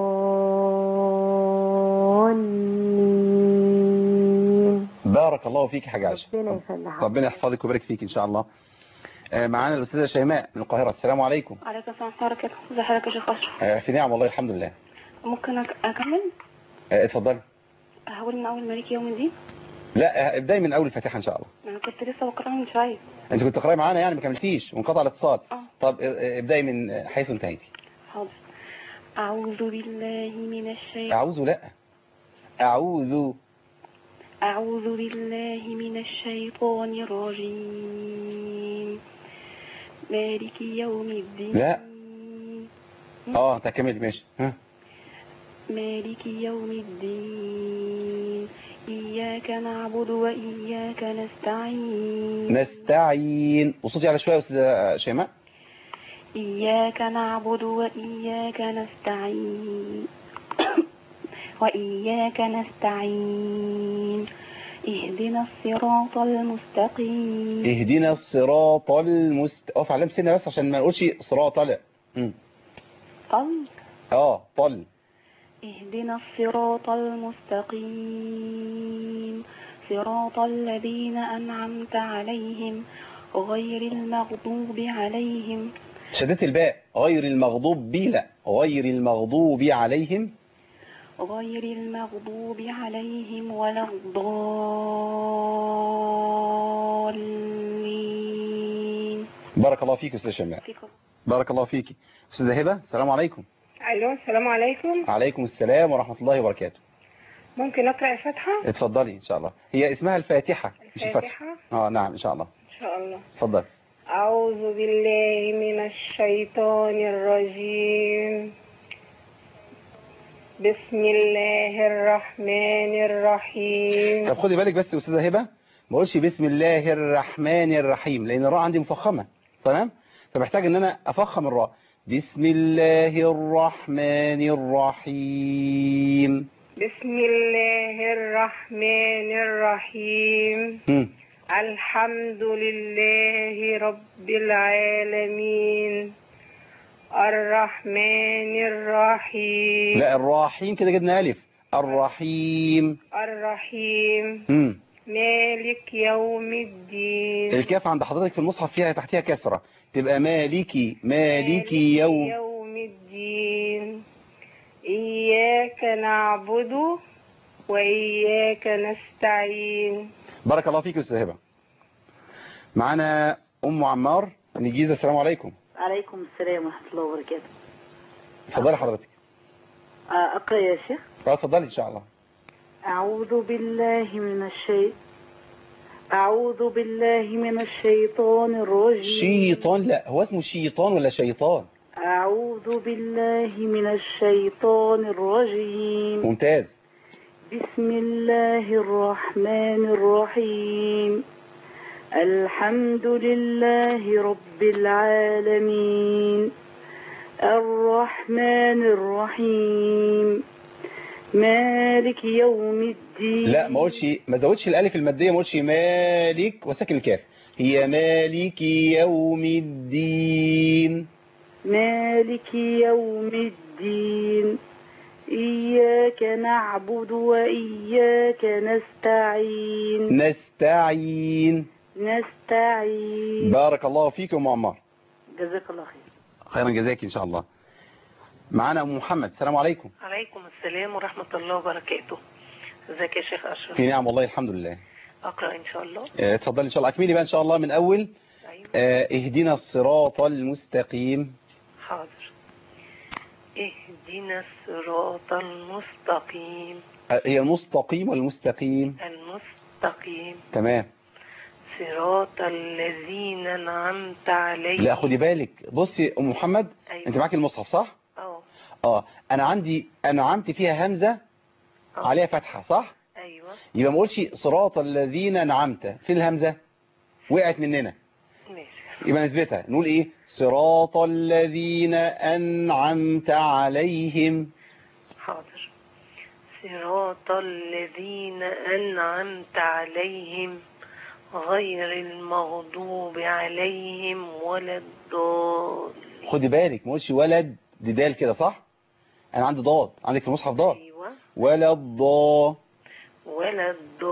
الضالين. بارك الله فيك حاجة عائشة. ربنا يخليك. ربنا يحفظك ويبارك فيك ان شاء الله. آه معانا الأستاذة شيماء من القاهرة. السلام عليكم. وعليكم السلام ورحمة الله وبركاته. ازي حضرتك يا شيخ أشرف؟ آه في نعم والله الحمد لله. ممكن أك- أكمل؟ آه اتفضلي. هقول من أول مالك يوم الدين. لا آه، ابدأي من أول الفاتحة ان شاء الله. أنا كنت لسه بقرأها من شوية. انت كنت تقرأي معانا يعني ما كملتيش وانقطع الاتصال. اه. طب آه، ابدأي من آه، حيث انتهيتي. حاضر. أعوذ بالله من الشيطان أعوذ لا أعوذ أعوذ بالله من الشيطان الرجيم. مالك يوم الدين. لا. اه تكمل ماشي. ها. مالك يوم الدين إياك نعبد وإياك نستعين. نستعين. وصوتي على شوية يا أستاذة شيماء. إياك نعبد وإياك نستعين. وإياك نستعين. اهدنا الصراط المستقيم. اهدنا الصراط المست اقف على سنة بس عشان ما نقولش صراط لا. امم طل. اه طل. اهدنا الصراط المستقيم صراط الذين أنعمت عليهم غير المغضوب عليهم. شدت الباء غير المغضوب بي لا غير المغضوب عليهم. غير المغضوب عليهم ولا الضالين. بارك الله فيك استاذ شمال. فيكم. بارك الله فيك. استاذه هبه السلام عليكم. الو السلام عليكم. عليكم السلام ورحمه الله وبركاته. ممكن اقرا الفاتحه؟ اتفضلي ان شاء الله. هي اسمها الفاتحه مش الفتحه. الفاتحه. اه نعم ان شاء الله. ان شاء الله. اتفضل. اعوذ بالله من الشيطان الرجيم. بسم الله الرحمن الرحيم. طب خدي بالك بس يا استاذه هبه ما اقولش بسم الله الرحمن الرحيم لان الراء عندي مفخمه. تمام؟ فمحتاج ان انا افخم الراء. بسم الله الرحمن الرحيم. بسم الله الرحمن الرحيم. هم. الحمد لله رب العالمين الرحمن الرحيم. لا الرحيم كده جبنا الف. الرحيم. الرحيم. هم. مالك يوم الدين. الكاف عند حضرتك في المصحف فيها تحتها كسرة تبقى مالكي مالكي يوم يوم الدين. إياك نعبد وإياك نستعين. بارك الله فيك استاذ هبه. معانا ام عمار من الجيزه. السلام عليكم. عليكم السلام ورحمه الله وبركاته. اتفضلي حضرتك. اقرا يا شيخ. اه اتفضلي ان شاء الله. أعوذ بالله من الشيء أعوذ بالله من الشيطان الرجيم. شيطان؟ لا هو اسمه شيطان ولا شيطان؟ أعوذ بالله من الشيطان الرجيم. ممتاز. بسم الله الرحمن الرحيم. الحمد لله رب العالمين الرحمن الرحيم مالك يوم الدين. لا ما اقولش ما زودش الالف الماديه ما اقولش مالك وساكن الكاف. هي مالك يوم الدين. مالك يوم الدين. إياك نعبد وإياك نستعين. نستعين. نستعين. بارك الله فيك يا ام عمار. جزاك الله خير. خيرا جزاك ان شاء الله. معانا ام محمد. السلام عليكم. عليكم السلام ورحمة الله وبركاته. ازيك يا شيخ اشرف؟ في نعم والله الحمد لله. اقرا ان شاء الله. اه اتفضلي ان شاء الله. اكملي بقى ان شاء الله من اول. أيوة. اه اهدنا الصراط المستقيم. حاضر. اهدنا الصراط المستقيم. اه هي المستقيم ولا المستقيم؟ المستقيم. تمام. صراط الذين انعمت عليهم. لا خدي بالك بصي ام محمد. أيوة. انت معاكي المصحف صح؟ اه اه انا عندي انعمت فيها همزه أوه. عليها فتحه صح؟ ايوه. يبقى ما اقولش صراط الذين انعمت في الهمزه وقعت مننا. ماشي. يبقى نثبتها نقول ايه؟ صراط الذين انعمت عليهم. حاضر. صراط الذين انعمت عليهم غير المغضوب عليهم ولا الضالين. خدي بالك ما اقولش ولد دي دال كده صح؟ انا عندي ضاد. عندك في المصحف ضاد. ايوه. ولا الضا ولا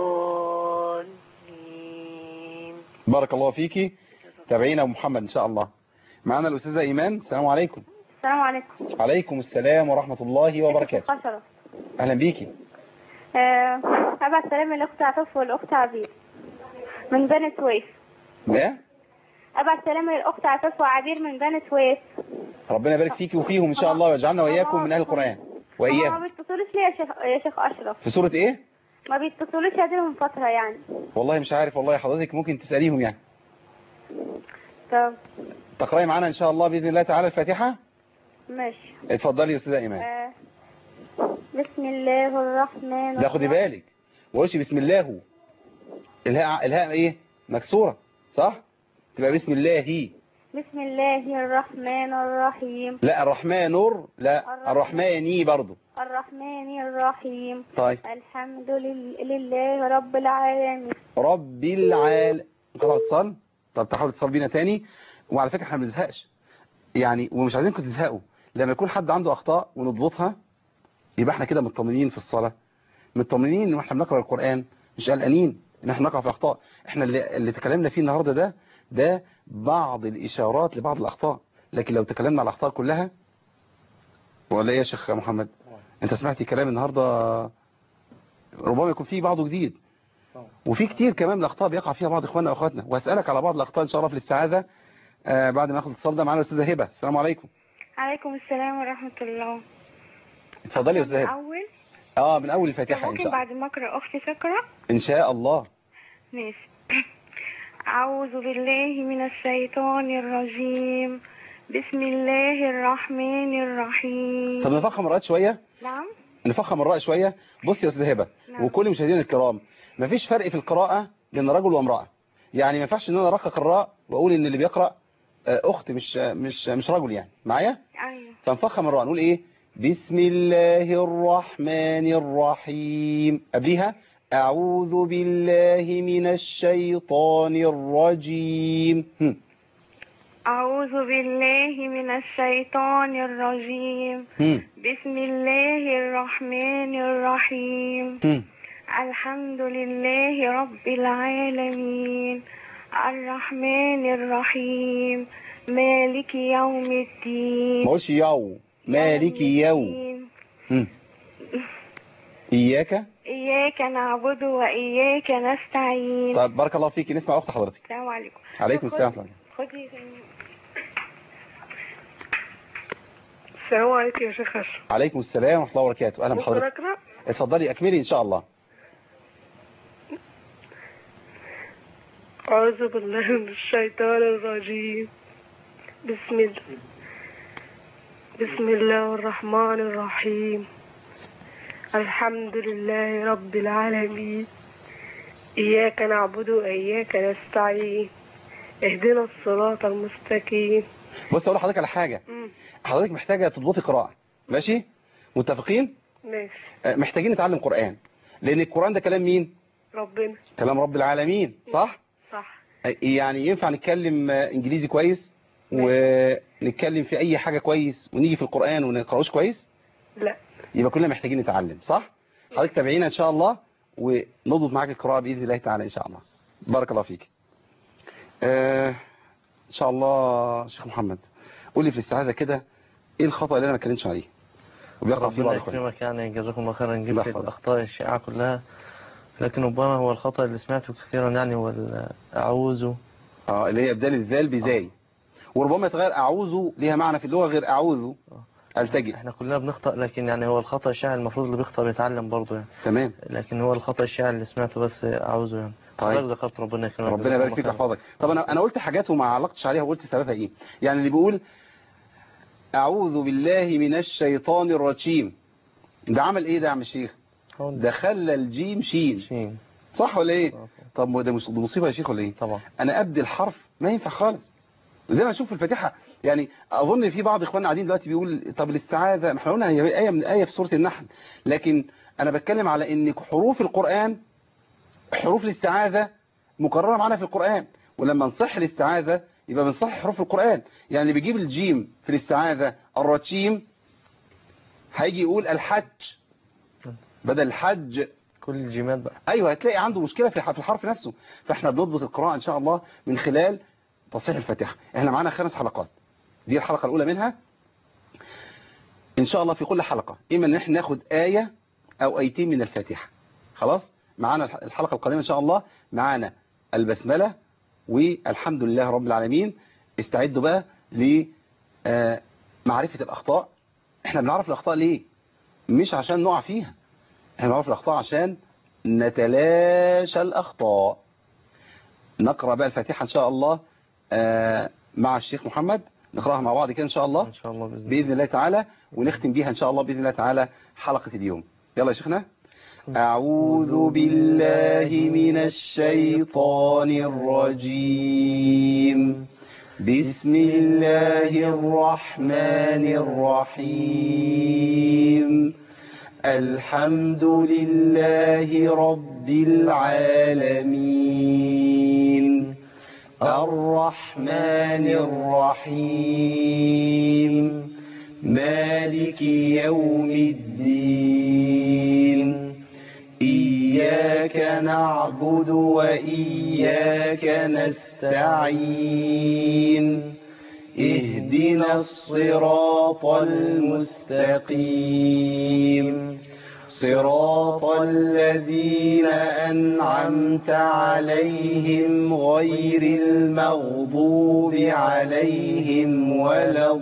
الضالين. بارك الله فيكي. تابعينا محمد ان شاء الله. معانا الاستاذه ايمان. السلام عليكم. السلام عليكم. عليكم السلام ورحمه الله وبركاته. اهلا بيكي. آه، ابعت سلام للاخت عفاف والاخت عبير من بني سويف. لا ابعت سلام للاخت عفاف وعبير من بني سويف. ربنا يبارك فيكي وفيهم ان شاء الله ويجعلنا واياكم من اهل القران واياهم. ما بيتصلوش ليه يا شيخ يا شيخ اشرف؟ في سوره ايه؟ ما بيتصلوش من فتره يعني. والله مش عارف والله حضرتك ممكن تساليهم يعني. طب تقراي معانا ان شاء الله باذن الله تعالى الفاتحه. ماشي. اتفضلي يا استاذه ايمان. آه. بسم الله الرحمن الرحيم. لا خدي بالك ما قولش بسم الله. الهاء الهاء ايه؟ مكسوره صح؟ تبقى بسم الله. بسم الله الرحمن الرحيم. لا الرحمن نور. لا الرحماني برضو. الرحمن الرحيم. طيب. الحمد لله رب العالمين. رب العالمين. خلاص اتصال. طب تحاول تتصل بينا تاني. وعلى فكره احنا ما بنزهقش يعني ومش عايزينكم تزهقوا. لما يكون حد عنده اخطاء ونضبطها يبقى احنا كده مطمنين في الصلاه. مطمنين ان احنا بنقرا القران مش قلقانين ان احنا نقع في اخطاء. احنا اللي, اللي تكلمنا فيه النهارده ده ده بعض الاشارات لبعض الاخطاء. لكن لو تكلمنا على الاخطاء كلها ولا ايه يا شيخ محمد؟ انت سمعتي كلام النهارده ربما يكون فيه بعضه جديد وفي كتير كمان من الاخطاء بيقع فيها بعض اخواننا واخواتنا. وهسالك على بعض الاخطاء ان شاء الله في الاستعاذه آه بعد ما ناخد الاتصال ده معانا الاستاذه هبه. السلام عليكم. عليكم السلام ورحمة الله. اتفضلي يا استاذه من هبه. أول اه من اول الفاتحه ان ممكن شاء الله. بعد ما أقرأ أختي تقرأ؟ ان شاء الله. ماشي. أعوذ بالله من الشيطان الرجيم. بسم الله الرحمن الرحيم. طب نفخم الراء شويه. نعم. نفخم الراء شويه. بصي يا استاذه هبه نعم. وكل مشاهدينا الكرام، مفيش فرق في القراءه بين رجل وامراه. يعني ما ينفعش ان انا ارقق الراء واقول ان اللي بيقرا اخت مش مش مش رجل يعني معايا. أيوه. فنفخم الراء نقول ايه؟ بسم الله الرحمن الرحيم. قبليها أعوذ بالله من الشيطان الرجيم. هم. أعوذ بالله من الشيطان الرجيم. هم. بسم الله الرحمن الرحيم. هم. الحمد لله رب العالمين الرحمن الرحيم مالك يوم الدين. ما قولش يوم، مالك يوم. هم. إياك إياك نعبد وإياك نستعين. طيب بارك الله فيك. نسمع أخت حضرتك. السلام عليكم. عليكم السلام. خدي. السلام عليكم يا شيخ أشرف. عليكم السلام ورحمة الله وبركاته. أهلا بحضرتك. اتفضلي أكملي إن شاء الله. أعوذ بالله من الشيطان الرجيم. بسم الله بسم الله الرحمن الرحيم. الحمد لله رب العالمين إياك نعبد وإياك نستعين اهدنا الصراط المستقيم. بص أقول لحضرتك على حاجة. مم. حضرتك محتاجة تضبطي قراءة. ماشي؟ متفقين؟ ماشي. محتاجين نتعلم قرآن، لأن القرآن ده كلام مين؟ ربنا. كلام رب العالمين. صح؟ صح. يعني ينفع نتكلم انجليزي كويس ونتكلم في اي حاجة كويس ونيجي في القرآن ونقراوش كويس؟ لا. يبقى كلنا محتاجين نتعلم. صح؟ حضرتك تابعينا ان شاء الله ونضبط معاك القراءة باذن الله تعالى ان شاء الله. بارك الله فيك. آه ان شاء الله. شيخ محمد قول لي في الاستعاذة كده ايه الخطأ اللي انا ما اتكلمتش عليه وبيقع فيه بعض الاخوان؟ ربنا يكرمك، يعني جزاكم الله خيرا. نجيب في الاخطاء الشائعة كلها، لكن ربما هو الخطأ اللي سمعته كثيرا يعني هو أعوذ. اه اللي هي بدال الذال بزاي. وربما يتغير أعوذ ليها معنى في اللغة غير أعوذ. التجئ. احنا كلنا بنخطأ، لكن يعني هو الخطأ الشائع المفروض اللي بيخطأ بيتعلم برضه يعني. تمام. لكن هو الخطأ الشائع اللي سمعته بس أعوذ يعني. طيب ذكرت ربنا يكرمك. ربنا يبارك فيك ويحفظك. طب انا انا قلت حاجات وما علقتش عليها وقلت سببها ايه. يعني اللي بيقول أعوذ بالله من الشيطان الرجيم ده عمل ايه ده يا عم الشيخ؟ ده خلى الجيم شين. شين. صح ولا ايه؟ طب ده مصيبه يا شيخ ولا ايه؟ طبعا. انا ابدل حرف ما ينفع خالص. زي ما اشوف في الفاتحه يعني اظن في بعض اخواننا قاعدين دلوقتي بيقول طب الاستعاذه، ما احنا قلنا هي ايه من ايه في سوره النحل، لكن انا بتكلم على ان حروف القران حروف الاستعاذه مكرره معانا في القران، ولما نصح الاستعاذه يبقى بنصح حروف القران. يعني اللي بيجيب الجيم في الاستعاذه الرجيم هيجي يقول الحج بدل الحج. كل الجيمات بقى. ايوه هتلاقي عنده مشكله في الحرف نفسه. فاحنا بنضبط القراءه ان شاء الله من خلال تصحيح الفاتحه. احنا معانا خمس حلقات، دي الحلقه الاولى منها. ان شاء الله في كل حلقه اما ان احنا ناخد ايه او ايتين من الفاتحه. خلاص معانا الحلقه القادمه ان شاء الله معانا البسمله والحمد لله رب العالمين. استعدوا بقى لمعرفه الاخطاء. احنا بنعرف الاخطاء ليه؟ مش عشان نقع فيها، احنا بنعرف الاخطاء عشان نتلاشى الاخطاء. نقرا بقى الفاتحه ان شاء الله مع الشيخ محمد، نقراها مع بعض كده ان شاء الله ان شاء الله باذن, بإذن الله تعالى، ونختم بيها ان شاء الله باذن الله تعالى حلقه اليوم. يلا يا شيخنا. أعوذ بالله من الشيطان الرجيم. بسم الله الرحمن الرحيم. الحمد لله رب العالمين الرحمن الرحيم مالك يوم الدين إياك نعبد وإياك نستعين اهدنا الصراط المستقيم صراط الذين أنعمت عليهم غير المغضوب عليهم ولا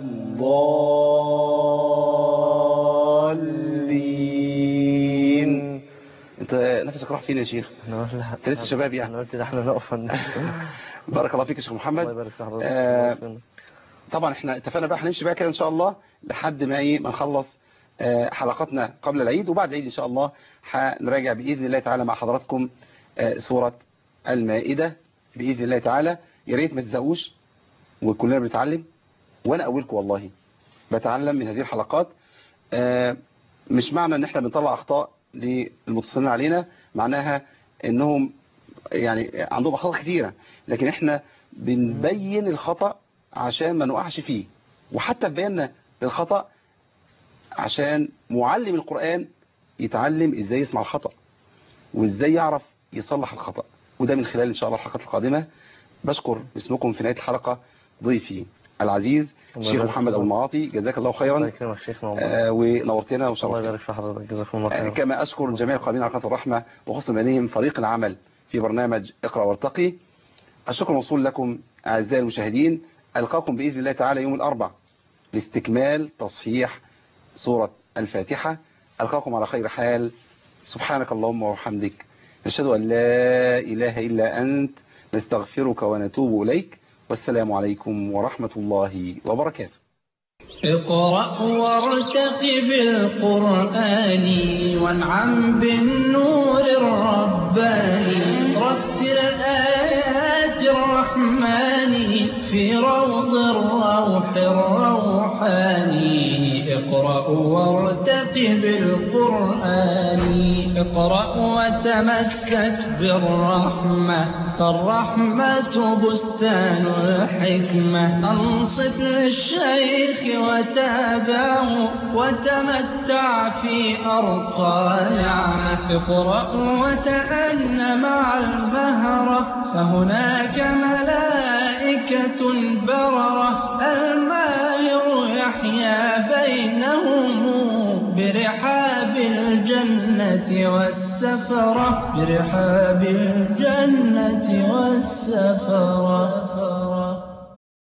الضالين. انت نفسك راح فين يا شيخ؟ انت لسه شباب يعني. انا قلت ده احنا نقف. بارك الله فيك يا شيخ محمد. الله يبارك في حضرتك. آه طبعا احنا اتفقنا بقى هنمشي بقى كده ان شاء الله لحد ما ايه ما نخلص آه حلقاتنا قبل العيد، وبعد العيد ان شاء الله هنراجع باذن الله تعالى مع حضراتكم آه سورة المائدة باذن الله تعالى. يا ريت ما تزهقوش وكلنا بنتعلم، وانا اولكم والله بتعلم من هذه الحلقات. آه مش معنى ان احنا بنطلع اخطاء للمتصلين علينا معناها انهم يعني عندهم اخطاء كثيرة، لكن احنا بنبين الخطأ عشان ما نقعش فيه، وحتى في بياننا للخطأ عشان معلم القرآن يتعلم ازاي يسمع الخطأ وازاي يعرف يصلح الخطأ، وده من خلال ان شاء الله الحلقات القادمة. بشكر باسمكم في نهاية الحلقة ضيفي العزيز الشيخ محمد أبو المعاطي، جزاك الله خيرا آه ونورتنا وشرفتنا. الله يبارك في حضرتك، جزاكم الله خيرا. آه كما أشكر جميع القائمين على قناة الرحمة وخصوصا بينهم فريق العمل في برنامج اقرأ وارتقي. الشكر موصول لكم أعزائي المشاهدين. ألقاكم بإذن الله تعالى يوم الأربع لاستكمال تصحيح سورة الفاتحة. ألقاكم على خير حال. سبحانك اللهم وبحمدك، نشهد أن لا إله إلا أنت، نستغفرك ونتوب إليك، والسلام عليكم ورحمة الله وبركاته. اقرأ وارتقب القرآن وانعم بالنور الرباني، رتل آيات الرحمن في روض الروح الروحاني. اقرأ وارتقب القرآن، اقرأ وتمسك بالرحمة، فالرحمة بستان الحكمة. أنصت للشيخ وتابعه وتمتع في أرقى نعمة. اقرأ وتأن مع المهرة، فهناك ملائكة بررة. الماهر يحيا بينهم برحاب الجنة والسفرة، برحاب الجنة والسفرة.